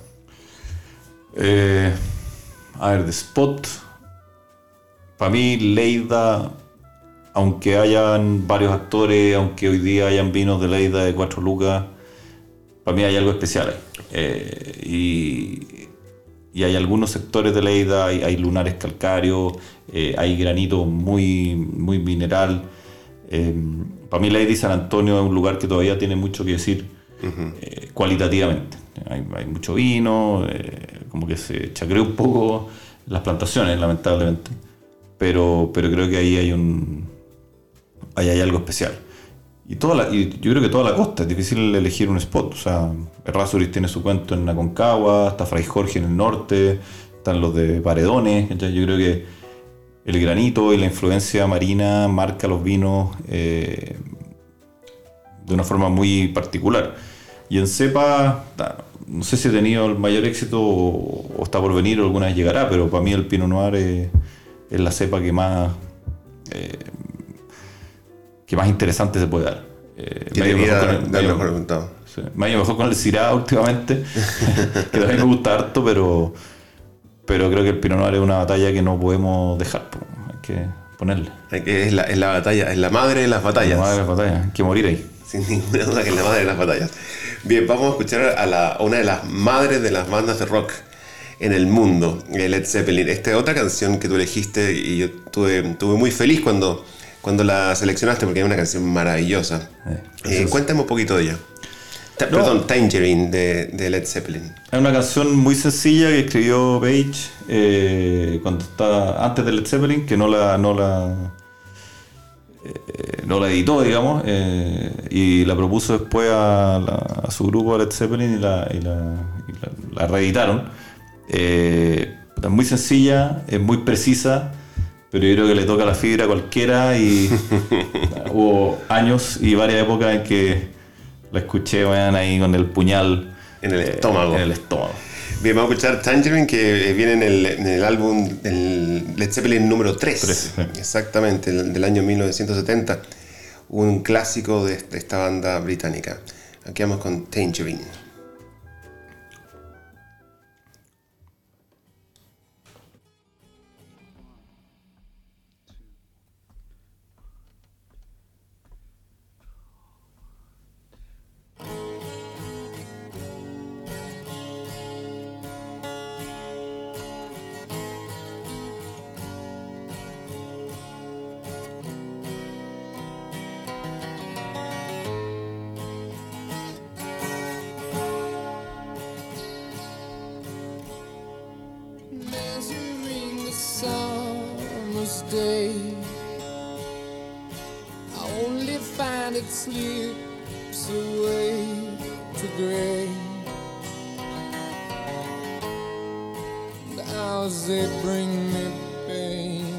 Eh, a ver, de spot... Para mí, Lleida, aunque hayan varios actores, aunque hoy día hayan vinos de Lleida de cuatro lucas, para mí hay algo especial ahí. Eh, y, y hay algunos sectores de Lleida, hay, hay lunares calcáreos, eh, hay granito muy, muy mineral. Eh, para mí, Lleida y San Antonio es un lugar que todavía tiene mucho que decir uh-huh. eh, cualitativamente. Hay, hay mucho vino, eh, como que se chacreó un poco las plantaciones, lamentablemente. Pero, pero creo que ahí hay un ahí hay algo especial. Y, toda la, y yo creo que toda la costa, es difícil elegir un spot. O sea, Errázuriz tiene su cuento en Aconcagua, está Fray Jorge en el norte, están los de Paredones. Entonces yo creo que el granito y la influencia marina marca los vinos eh, de una forma muy particular. Y en cepa, no sé si he tenido el mayor éxito o, o está por venir o alguna vez llegará, pero para mí el Pinot Noir es... es la cepa que más eh, que más interesante se puede dar. Eh, que me ha ido debiera mejor con dar el- me ha ido- mejor resultado. sí, me ha ido mejor con el Syrah últimamente, que también me gusta harto, pero, pero creo que el Pinot Noir es una batalla que no podemos dejar, po. Hay que ponerle. Hay que- Es la, es la batalla, es la madre de las batallas. La madre de las batallas, hay que morir ahí. Sin ninguna duda que es la madre de las batallas. Bien, vamos a escuchar a, la, a una de las madres de las bandas de rock en el mundo, Led Zeppelin. Esta es otra canción que tú elegiste y yo estuve, estuve muy feliz cuando, cuando la seleccionaste porque es una canción maravillosa. Eh, Eh, cuéntame un poquito de ella. Ta- No. Perdón, Tangerine de, de Led Zeppelin. Es una canción muy sencilla que escribió Page eh, cuando estaba antes de Led Zeppelin, que no la no la eh, no la editó, digamos, eh, y la propuso después a, la- a su grupo, a Led Zeppelin, y la, y la, y la- la reeditaron. Eh, es muy sencilla, es muy precisa, pero yo creo que le toca la fibra a cualquiera y hubo años y varias épocas en que la escuché, weón, ahí con el puñal En el eh, estómago. en el estómago. Bien, vamos a escuchar Tangerine, que viene en el, en el álbum el Led Zeppelin número tres. Tres, sí. Exactamente, el- del año mil novecientos setenta. Un clásico de, de esta banda británica. Aquí vamos con Tangerine. Measuring the summer's day, I only find it slips away to gray. The hours they bring me pain.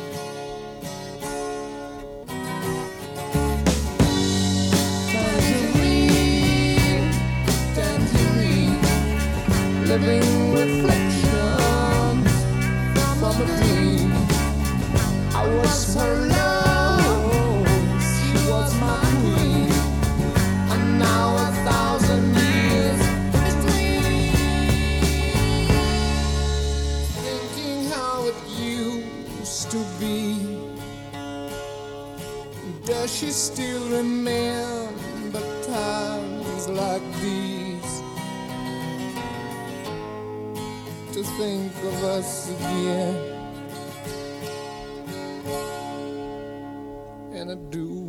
Tangerine, tangerine, living reflections from a dream. I was her love, she was my queen, and now a thousand years between. Thinking how it used to be. Does she still remember times like these? To think of us again, and I do.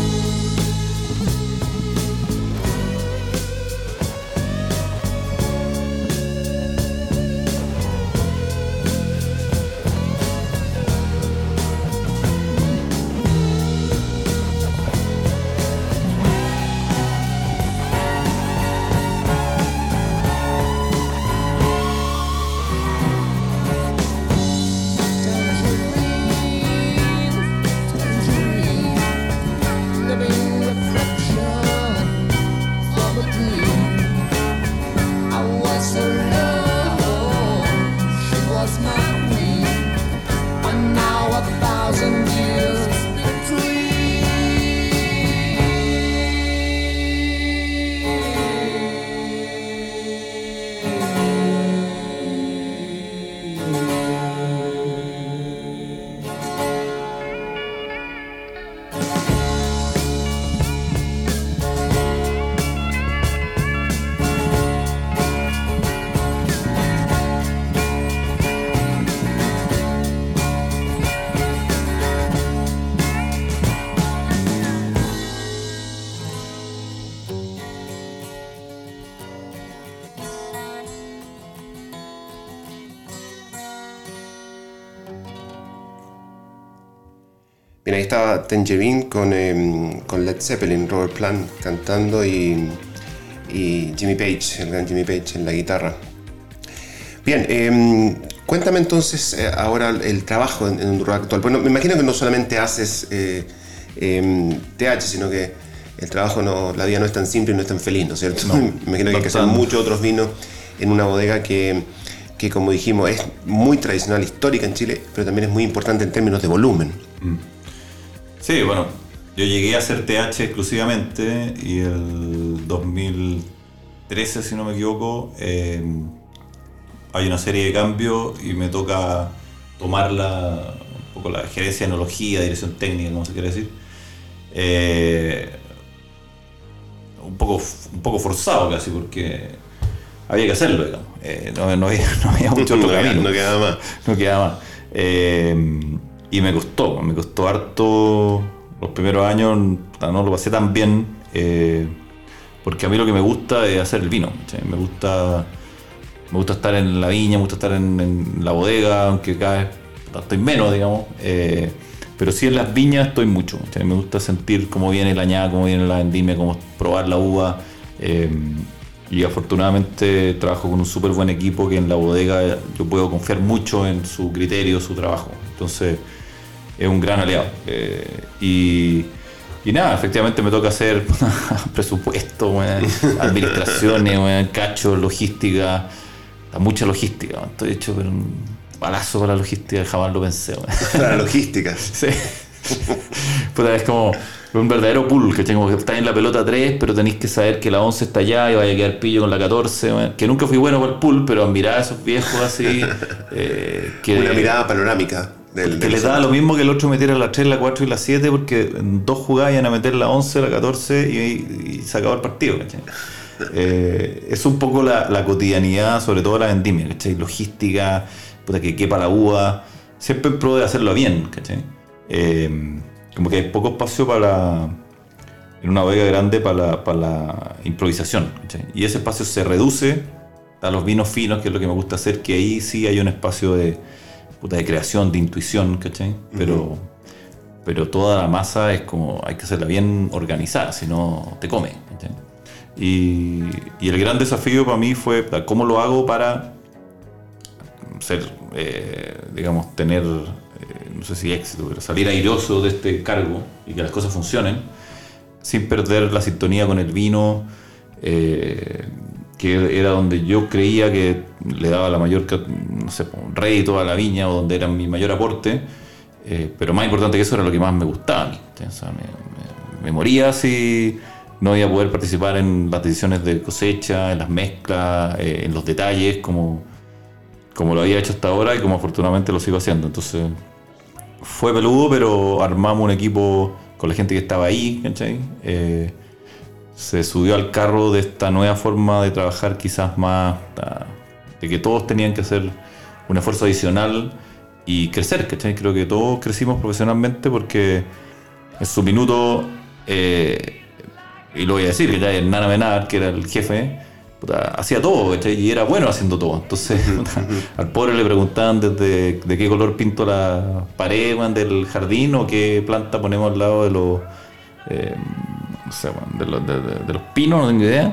Bien, ahí estaba Tangerine con, eh, con Led Zeppelin, Robert Plant cantando y, y Jimmy Page, el gran Jimmy Page en la guitarra. Bien, eh, cuéntame entonces eh, ahora el trabajo en, en un rock actual. Bueno, me imagino que no solamente haces eh, eh, T H, sino que el trabajo, no, la vida no es tan simple y no es tan feliz, ¿no es cierto? No, me imagino que hay que hacer bastante. muchos otros vinos en una bodega que, que, como dijimos, es muy tradicional, histórica en Chile, pero también es muy importante en términos de volumen. Sí, bueno, yo llegué a hacer T H exclusivamente y el dos mil trece, si no me equivoco, eh, hay una serie de cambios y me toca tomar la, un poco la gerencia de enología, dirección técnica, como se quiere decir. Eh, un, poco, un poco forzado casi, porque había que hacerlo, digamos. Eh, no, no, había, no había mucho otro no, camino. No quedaba más. No quedaba más. Eh, y me costó, me costó harto. Los primeros años no lo pasé tan bien, eh, porque a mí lo que me gusta es hacer el vino. ¿Sí? Me gusta me gusta estar en la viña, me gusta estar en, en la bodega, aunque cada vez estoy menos, digamos. Eh, pero sí en las viñas estoy mucho. ¿Sí? Me gusta sentir cómo viene la añada, cómo viene la vendimia, cómo probar la uva. Eh, y afortunadamente trabajo con un súper buen equipo que en la bodega yo puedo confiar mucho en su criterio, su trabajo. Entonces es un gran aliado. Eh, y, y nada, efectivamente me toca hacer presupuesto, bueno, administraciones, bueno, cacho, logística, mucha logística. Bueno. Estoy hecho pero un balazo para la logística, jamás lo pensé. Bueno. Para la logística. Sí. Puta, es como un verdadero pool, que tengo que estar en la pelota tres, pero tenéis que saber que la once está allá y vaya a quedar pillo con la catorce. Bueno, que nunca fui bueno para el pool, pero mirar a esos viejos así. Eh, que, Una mirada panorámica. Del, que del les daba lo mismo que el otro metiera la tres, la cuatro y la siete, porque en dos jugadas iban a meter la once, la catorce y, y se acabó el partido, ¿cachai? Eh, es un poco la, la cotidianidad, sobre todo la vendimia, ¿cachai? Logística, puta, que quepa la uva, siempre en pro de hacerlo bien, ¿cachai? Eh, como que hay poco espacio para en una bodega grande para la, para la improvisación, ¿cachai? Y ese espacio se reduce a los vinos finos, que es lo que me gusta hacer, que ahí sí hay un espacio de puta, de creación, de intuición, ¿cachai? Pero, uh-huh. pero toda la masa es como, hay que hacerla bien organizada, si no te come, ¿cachai? Y, y el gran desafío para mí fue cómo lo hago para ser, eh, digamos, tener, eh, no sé si éxito, pero salir airoso de este cargo y que las cosas funcionen sin perder la sintonía con el vino, eh, que era donde yo creía que le daba la mayor, no sé, rédito a la viña, o donde era mi mayor aporte, eh, pero más importante que eso era lo que más me gustaba a mí. O sea, me, me, me moría si no iba a poder participar en las decisiones de cosecha, en las mezclas, eh, en los detalles, como, como lo había hecho hasta ahora y como afortunadamente lo sigo haciendo. Entonces fue peludo, pero armamos un equipo con la gente que estaba ahí, ¿cachai? Eh, se subió al carro de esta nueva forma de trabajar, quizás más de que todos tenían que hacer un esfuerzo adicional y crecer, ¿cachai? Creo que todos crecimos profesionalmente porque en su minuto, eh, y lo voy a decir, que ya Hernán Amenábar, que era el jefe, puta, hacía todo, ¿cachai? Y era bueno haciendo todo. Entonces puta, al pobre le preguntaban desde de qué color pinto la pared, man, del jardín, o qué planta ponemos al lado de los eh, no sé, de los, de, de, de los pinos, no tengo idea,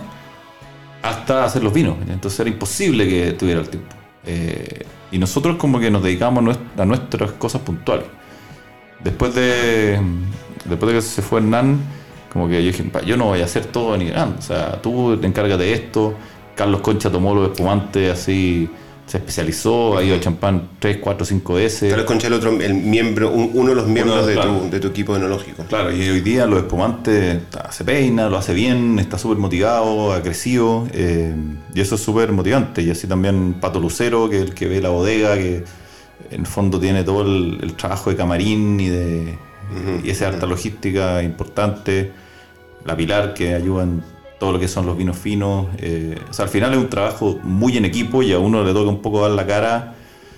hasta hacer los vinos. Entonces era imposible que tuviera el tiempo. Eh, y nosotros como que nos dedicamos a nuestras cosas puntuales. Después de después de que se fue Hernán, como que yo dije, yo no voy a hacer todo ni nada. O sea, tú te encargas de esto. Carlos Concha tomó los espumantes así, se especializó, ha ido al champán tres, cuatro, cinco veces. Carlos Concha, el otro, el miembro, un, uno de los miembros uno, de, claro. tu, de tu equipo enológico. Claro, y hoy día los espumantes se peina, lo hace bien, está súper motivado, agresivo, eh, y eso es súper motivante. Y así también Pato Lucero, que es el que ve la bodega, que en el fondo tiene todo el, el trabajo de camarín y de uh-huh, y esa alta uh-huh. logística importante. La Pilar, que ayuda en todo lo que son los vinos finos. Eh, o sea, al final es un trabajo muy en equipo y a uno le toca un poco dar la cara,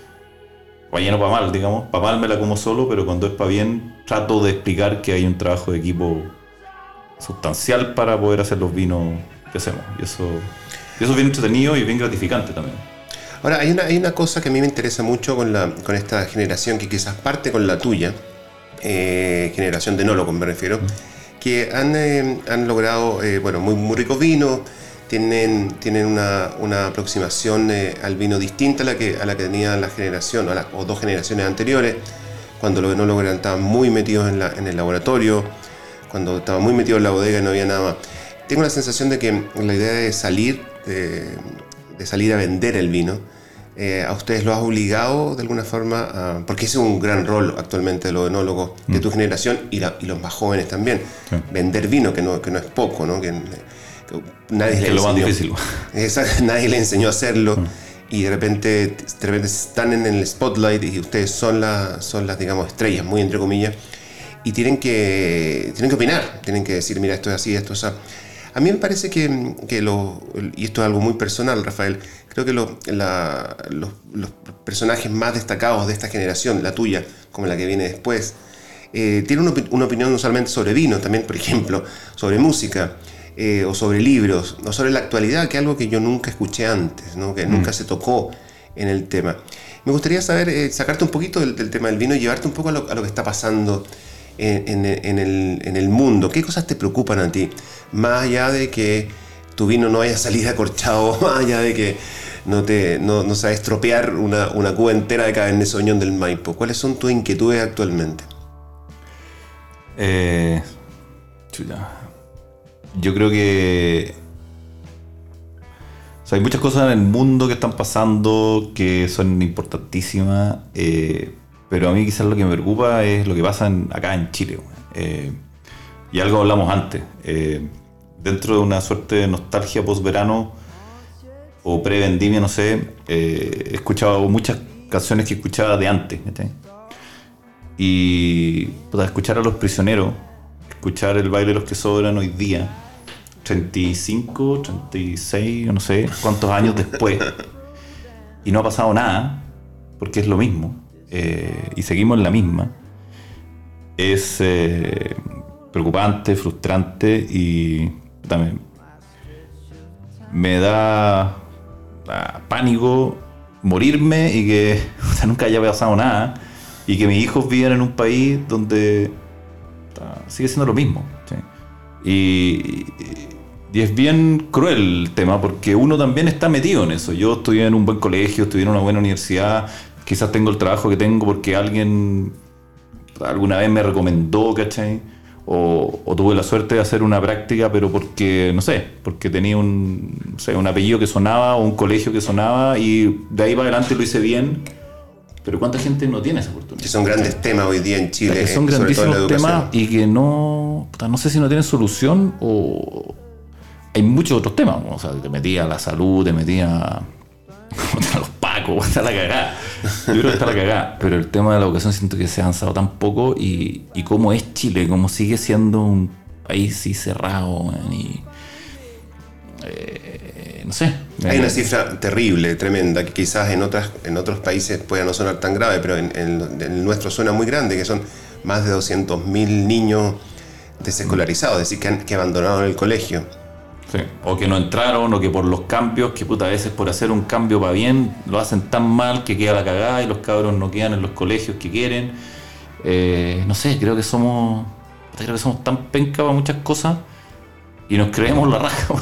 para bien o para mal, digamos. Para mal me la como solo, pero cuando es para bien trato de explicar que hay un trabajo de equipo sustancial para poder hacer los vinos que hacemos. Y eso, y eso es bien entretenido y bien gratificante también. Ahora, hay una, hay una cosa que a mí me interesa mucho con, la, con esta generación, que quizás parte con la tuya, eh, generación de enólogos me refiero, mm. que han, eh, han logrado eh, bueno, muy, muy ricos vinos, tienen, tienen una, una aproximación eh, al vino distinta a la que, a la que tenía la generación, o, la, o dos generaciones anteriores, cuando los enólogos estaban muy metidos en, la, en el laboratorio, cuando estaban muy metidos en la bodega y no había nada más. Tengo la sensación de que la idea de salir, de, de salir a vender el vino, eh, a ustedes los ha obligado de alguna forma a, porque ese es un gran rol actualmente de los enólogos de tu generación y, la, y los más jóvenes también, sí. Vender vino, que no, que no es poco, ¿no? Que, que nadie, le es lo más difícil. Esa, nadie le enseñó a hacerlo. Sí. Y de repente, de repente están en el spotlight y ustedes son, la, son las, digamos, estrellas, muy entre comillas, y tienen que, tienen que opinar, tienen que decir, mira, esto es así, esto es así. A mí me parece que, que lo, y esto es algo muy personal, Rafael, creo que lo, la, los, los personajes más destacados de esta generación, la tuya, como la que viene después, eh, tienen una, una opinión no solamente sobre vino, también, por ejemplo, sobre música, eh, o sobre libros, o sobre la actualidad, que es algo que yo nunca escuché antes, ¿no? Que mm. nunca se tocó en el tema. Me gustaría saber, eh, sacarte un poquito del, del tema del vino y llevarte un poco a lo, a lo que está pasando En, en, en, el, en el mundo. ¿Qué cosas te preocupan a ti? Más allá de que tu vino no haya salido acorchado, más allá de que no te no, no sabes estropear una, una cuba entera de Cabernet Sauvignon del Maipo. ¿Cuáles son tus inquietudes actualmente? Eh, chuta. Yo creo que o sea, hay muchas cosas en el mundo que están pasando que son importantísimas, eh, pero a mí quizás lo que me preocupa es lo que pasa en, acá en Chile. Eh, y algo hablamos antes. Eh, dentro de una suerte de nostalgia post-verano o pre-vendimia, no sé, eh, he escuchado muchas canciones que escuchaba de antes. ¿sí? Y puta, escuchar a Los Prisioneros, escuchar El Baile de los que Sobran hoy día, treinta y cinco, treinta y seis, no sé cuántos años después, y no ha pasado nada, porque es lo mismo. Eh, y seguimos en la misma, es eh, preocupante, frustrante y también me da uh, pánico morirme y que o sea, nunca haya pasado nada y que mis hijos vivan en un país donde uh, sigue siendo lo mismo. ¿sí? Y, y es bien cruel el tema porque uno también está metido en eso. Yo estudié en un buen colegio, estudié en una buena universidad. Quizás tengo el trabajo que tengo porque alguien alguna vez me recomendó, ¿cachai? O, o tuve la suerte de hacer una práctica, pero porque, no sé, porque tenía un, no sé, un apellido que sonaba o un colegio que sonaba y de ahí para adelante lo hice bien. Pero ¿cuánta gente no tiene esa oportunidad? Que son grandes ¿cachai? Temas hoy día en Chile. Que son grandísimos temas y que no, no sé si no tienen solución o hay muchos otros temas. O sea, te metía la salud, te metía los pacos, está la cagada. Yo creo que está la cagada, pero el tema de la educación siento que se ha avanzado tan poco y, y cómo es Chile, cómo sigue siendo un país así cerrado y eh, no sé. Hay una cifra terrible, tremenda, que quizás en otras en otros países pueda no sonar tan grave, pero en, en, en el nuestro suena muy grande, que son más de doscientos mil niños desescolarizados, es decir, que, han, que abandonaron el colegio. Sí. O que no entraron, o que por los cambios, que puta, a veces por hacer un cambio para bien, lo hacen tan mal que queda la cagada y los cabros no quedan en los colegios que quieren. Eh, no sé, creo que somos creo que somos tan penca para muchas cosas y nos creemos la raja.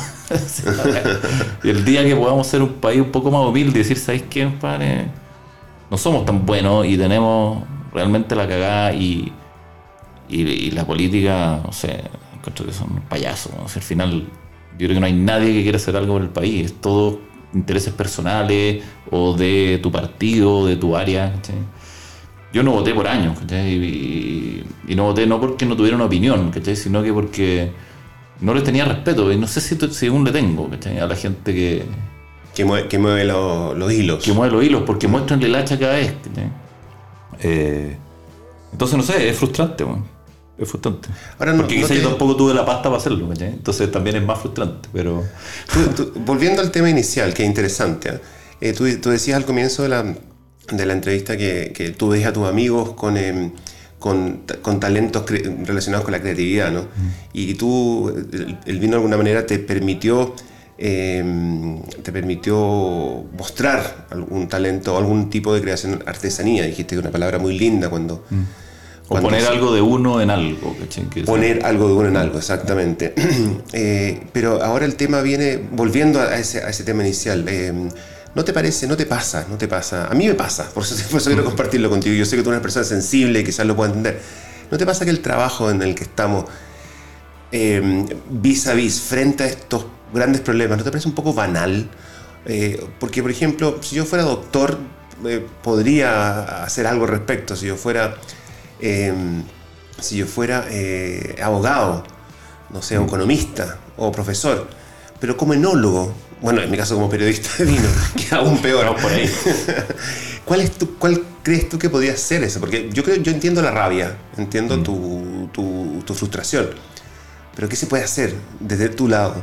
Y el día que podamos ser un país un poco más humilde y decir, ¿sabéis qué, padre? No somos tan buenos y tenemos realmente la cagada y, y, y la política, no sé, encuentro que son payasos. ¿no? O sea, al final yo creo que no hay nadie que quiera hacer algo por el país, es todo intereses personales o de tu partido, o de tu área. ¿cachai? Yo no voté por años, ¿cachai? Y, y no voté no porque no tuviera una opinión, ¿cachai? Sino que porque no les tenía respeto, y no sé si, si aún le tengo, ¿cachai? A la gente que... Que mueve, que mueve lo, los hilos. Que mueve los hilos, porque muestran el hacha cada vez, ¿cachai? Eh, entonces, no sé, es frustrante, bueno. Es frustrante. Ahora no, porque quizás no te... yo tampoco tuve la pasta para hacerlo, ¿cachai? Entonces también es más frustrante, pero... Tú, tú, volviendo al tema inicial, que es interesante, ¿eh? Eh, tú, tú decías al comienzo de la, de la entrevista que, que tú ves a tus amigos con, eh, con, con talentos cre- relacionados con la creatividad, ¿no? Mm. Y tú, el, el vino de alguna manera te permitió, eh, te permitió mostrar algún talento, algún tipo de creación, artesanía. Dijiste una palabra muy linda cuando... Mm. O poner se... algo de uno en algo. ¿cachai? Poner sea... algo de uno en algo, exactamente. eh, pero ahora el tema viene, volviendo a ese, a ese tema inicial, eh, ¿no te parece, no te pasa, no te pasa? A mí me pasa, por eso, por eso quiero compartirlo contigo. Yo sé que tú eres una persona sensible y quizás lo puedas entender. ¿No te pasa que el trabajo en el que estamos eh, vis a vis, frente a estos grandes problemas, ¿no te parece un poco banal? Eh, porque, por ejemplo, si yo fuera doctor, eh, podría hacer algo al respecto. Si yo fuera, eh, si yo fuera eh, abogado, no sé, mm. economista o profesor. Pero como enólogo, bueno, en mi caso como periodista de vino, que aún peor. No, por ahí. ¿Cuál, es tu, ¿Cuál crees tú que podría ser eso? Porque yo creo, yo entiendo la rabia, entiendo mm. tu, tu, tu frustración. Pero ¿qué se puede hacer desde tu lado?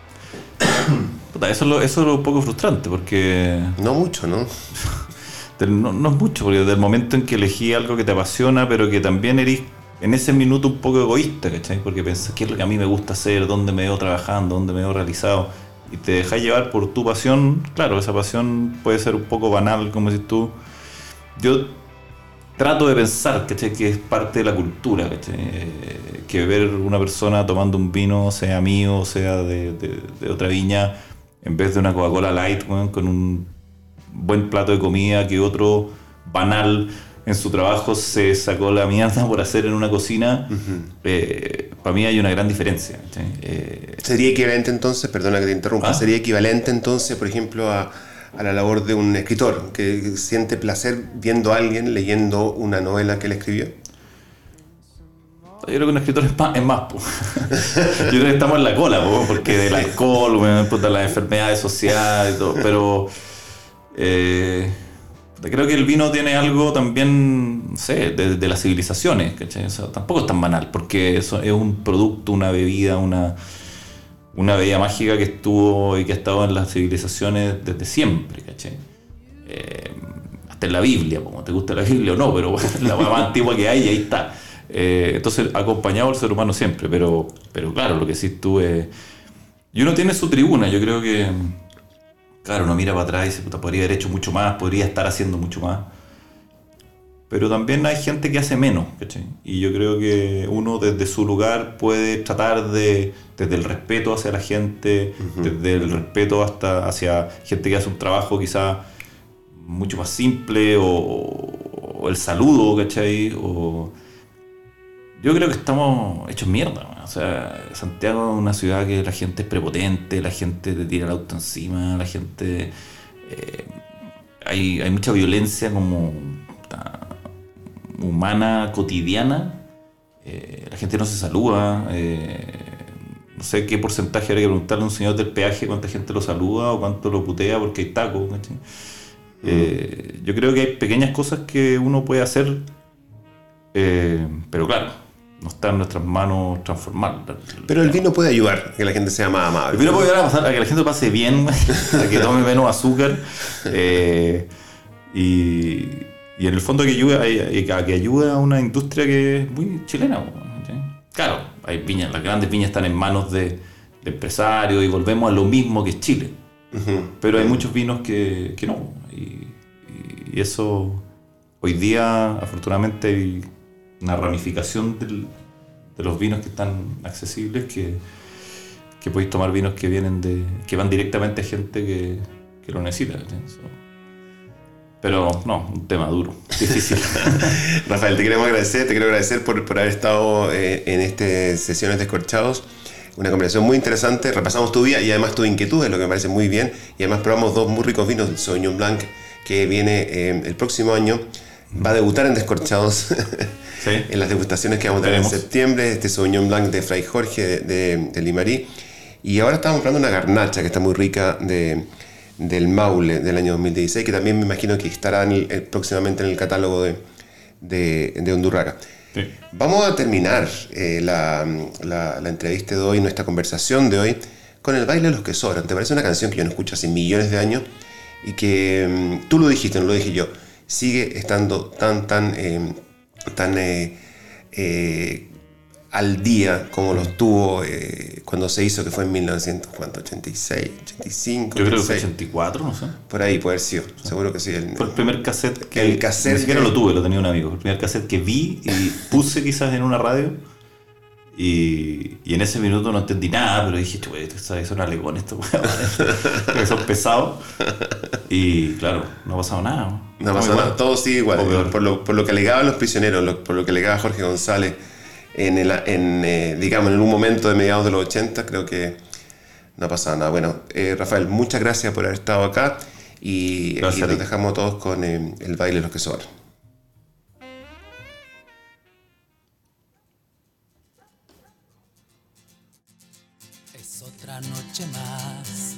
Eso es, lo, eso es lo un poco frustrante, porque... No mucho, ¿no? No, no es mucho, porque desde el momento en que elegí algo que te apasiona, pero que también eres en ese minuto un poco egoísta, ¿cachai? Porque pensás qué es lo que a mí me gusta hacer, dónde me veo trabajando, dónde me veo realizado, y te dejas llevar por tu pasión. Claro, esa pasión puede ser un poco banal, como decís tú. Yo trato de pensar, ¿cachai? Que es parte de la cultura, ¿cachai? Que ver una persona tomando un vino, sea mío, sea de, de, de otra viña, en vez de una Coca-Cola Light, bueno, con un buen plato de comida que otro banal en su trabajo se sacó la mierda por hacer en una cocina, uh-huh. eh, para mí hay una gran diferencia. ¿Sí? Eh, ¿Sería equivalente entonces, perdona que te interrumpa, ¿ah? ¿Sería equivalente entonces, por ejemplo, a, a la labor de un escritor que siente placer viendo a alguien leyendo una novela que él escribió? Yo creo que un escritor es más, es más po. Yo creo que estamos en la cola, po, porque del alcohol, bueno, puta, las enfermedades sociales y todo, pero eh, creo que el vino tiene algo también, no sé, de, de las civilizaciones, ¿cachai? O sea, tampoco es tan banal, porque eso es un producto, una bebida, una, una bebida mágica que estuvo y que ha estado en las civilizaciones desde siempre, ¿cachai? Eh, hasta en la Biblia, como te gusta la Biblia o no, pero bueno, la más antigua que hay y ahí está. Eh, entonces acompañado al ser humano siempre, pero, pero claro, lo que decís tú es... Y uno tiene su tribuna, yo creo que... Claro, uno mira para atrás y dice, puta, podría haber hecho mucho más, podría estar haciendo mucho más. Pero también hay gente que hace menos, ¿cachai? Y yo creo que uno desde su lugar puede tratar de, desde el respeto hacia la gente, uh-huh. desde el respeto hasta hacia gente que hace un trabajo quizás mucho más simple, o, o el saludo, ¿cachai? O... Yo creo que estamos hechos mierda, man. O sea, Santiago es una ciudad que la gente es prepotente, la gente te tira el auto encima, la gente... Eh, hay, hay mucha violencia como uh, humana, cotidiana. Eh, la gente no se saluda. Eh, no sé qué porcentaje habría que preguntarle a un señor del peaje cuánta gente lo saluda o cuánto lo putea porque hay tacos. ¿Sí? Eh, yo creo que hay pequeñas cosas que uno puede hacer, eh, pero claro, no está en nuestras manos transformarlo. Pero el vino puede ayudar a que la gente sea más amable. El vino puede ayudar a, pasar, a que la gente pase bien, a que tome menos azúcar, eh, y, y en el fondo que ayude, a, a que ayude a una industria que es muy chilena. ¿Sí? Claro, hay viñas, las grandes viñas están en manos de, de empresarios y volvemos a lo mismo que es Chile. Uh-huh. Pero hay muchos vinos que, que no. Y, y eso, hoy día, afortunadamente, hay una ramificación del, de los vinos que están accesibles, que, que podéis tomar vinos que vienen de que van directamente a gente que, que lo necesita. ¿Sí? Pero no, un tema duro, difícil. Rafael, te queremos agradecer, te quiero agradecer por, por haber estado eh, en estas sesiones de Descorchados. Una conversación muy interesante, repasamos tu vida y además tus inquietudes, lo que me parece muy bien, y además probamos dos muy ricos vinos, el Sauvignon Blanc, que viene eh, el próximo año, va a debutar en Descorchados. ¿Sí? En las degustaciones que vamos a tener en septiembre, este Sauvignon Blanc de Fray Jorge de, de, de Limarí. Y ahora estamos comprando una garnacha que está muy rica de, del Maule del año dos mil dieciséis, que también me imagino que estará en el, próximamente en el catálogo de, de, de Undurraga. Sí. Vamos a terminar eh, la, la, la entrevista de hoy, nuestra conversación de hoy, con el baile de los que sobran. ¿Te parece una canción que yo no escucho hace millones de años y que um, tú lo dijiste, no lo dije yo, sigue estando tan, tan... Eh, tan eh, eh, al día como lo estuvo eh, cuando se hizo, que fue en mil novecientos ochenta y seis, ochenta y cinco, yo creo que fue ochenta y cuatro, no sé, por ahí puede haber sido, sí. Seguro que sí. El, fue el primer cassette que el cassette ni siquiera que, lo tuve, lo tenía un amigo, el primer cassette que vi y puse quizás en una radio, y, y en ese minuto no entendí nada, pero dije, güey, son alegones estos que son pesados, y claro, no ha pasado nada, ¿no? No ha pasado nada, todo sigue igual, por lo, por lo que alegaban los prisioneros, lo, por lo que alegaba Jorge González en, el, en eh, digamos, en un momento de mediados de los ochenta, creo que no pasa nada. Bueno, eh, Rafael, muchas gracias por haber estado acá y, y Gracias a nos ti. dejamos todos con eh, el baile de los que sobran. Es otra noche más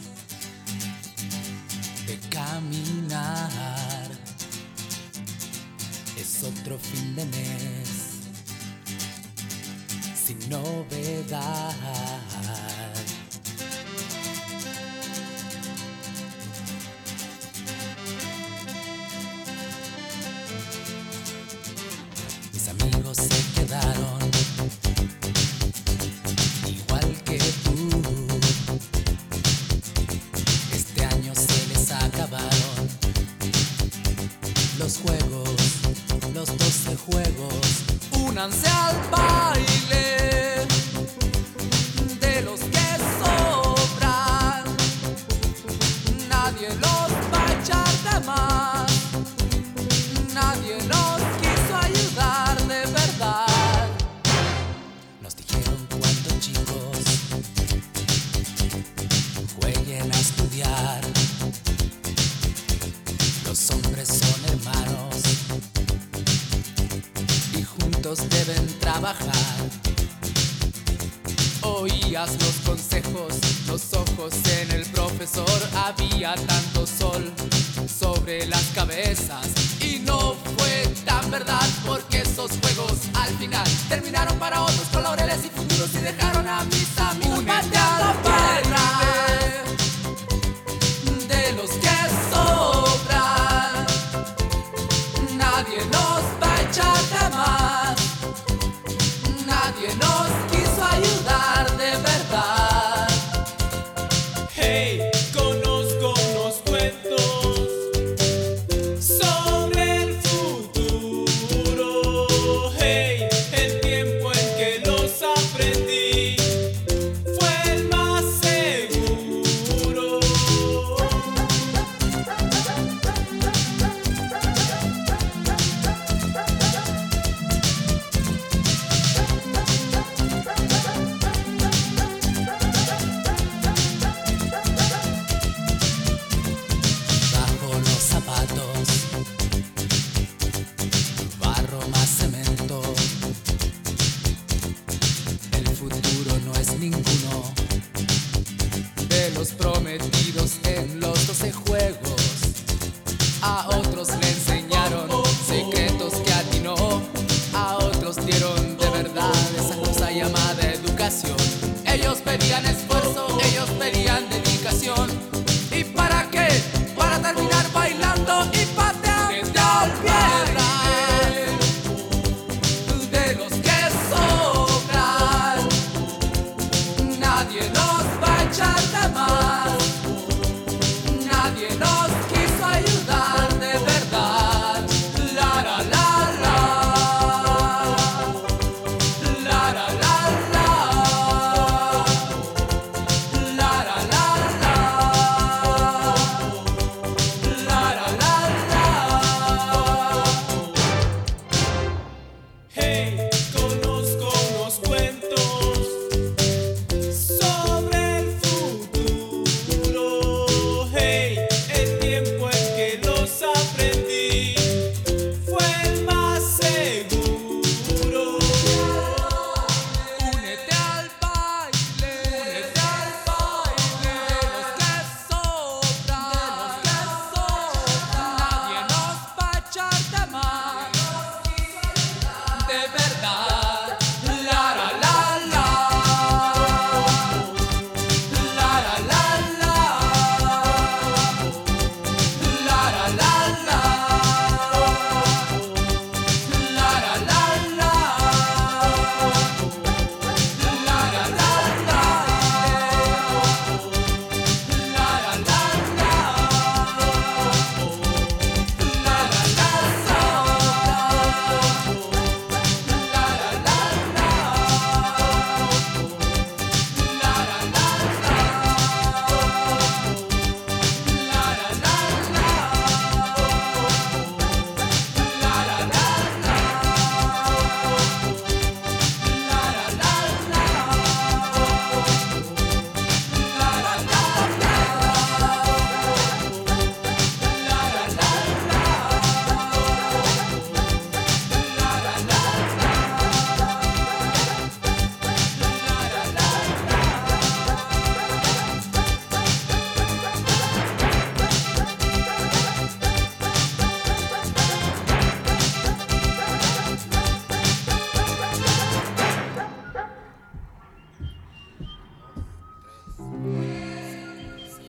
de caminar. Es otro fin de mes sin novedad. Mis amigos se quedaron igual que tú. Este año se les acabaron los juegos, los doce juegos. Únanse al baile de los que sobran. Nadie los va a echar de más. Nadie nos quiso ayudar de verdad. Nos dijeron cuando chicos jueguen a estudiar. Los hombres son hermanos y juntos deben trabajar. Oías los consejos, los ojos en el profesor. Había tanto sol sobre las cabezas y no fue tan verdad, porque esos juegos al final terminaron para otros con laureles y futuros y dejaron a mis amigos pateando tierra. De los que sobran, nadie nos va a echar de más. Nadie nos quiso ayudar de verdad. Hey, conozco unos cuentos sobre el futuro. Hey, el tiempo en que los aprendí fue el más seguro. Bajo los zapatos, barro más cemento. El futuro no es ninguno de los prometidos en los doce juegos. A otros le enseñaron secretos que atinó. A otros dieron de verdad esa cosa llamada educación. Ellos pedían esfuerzo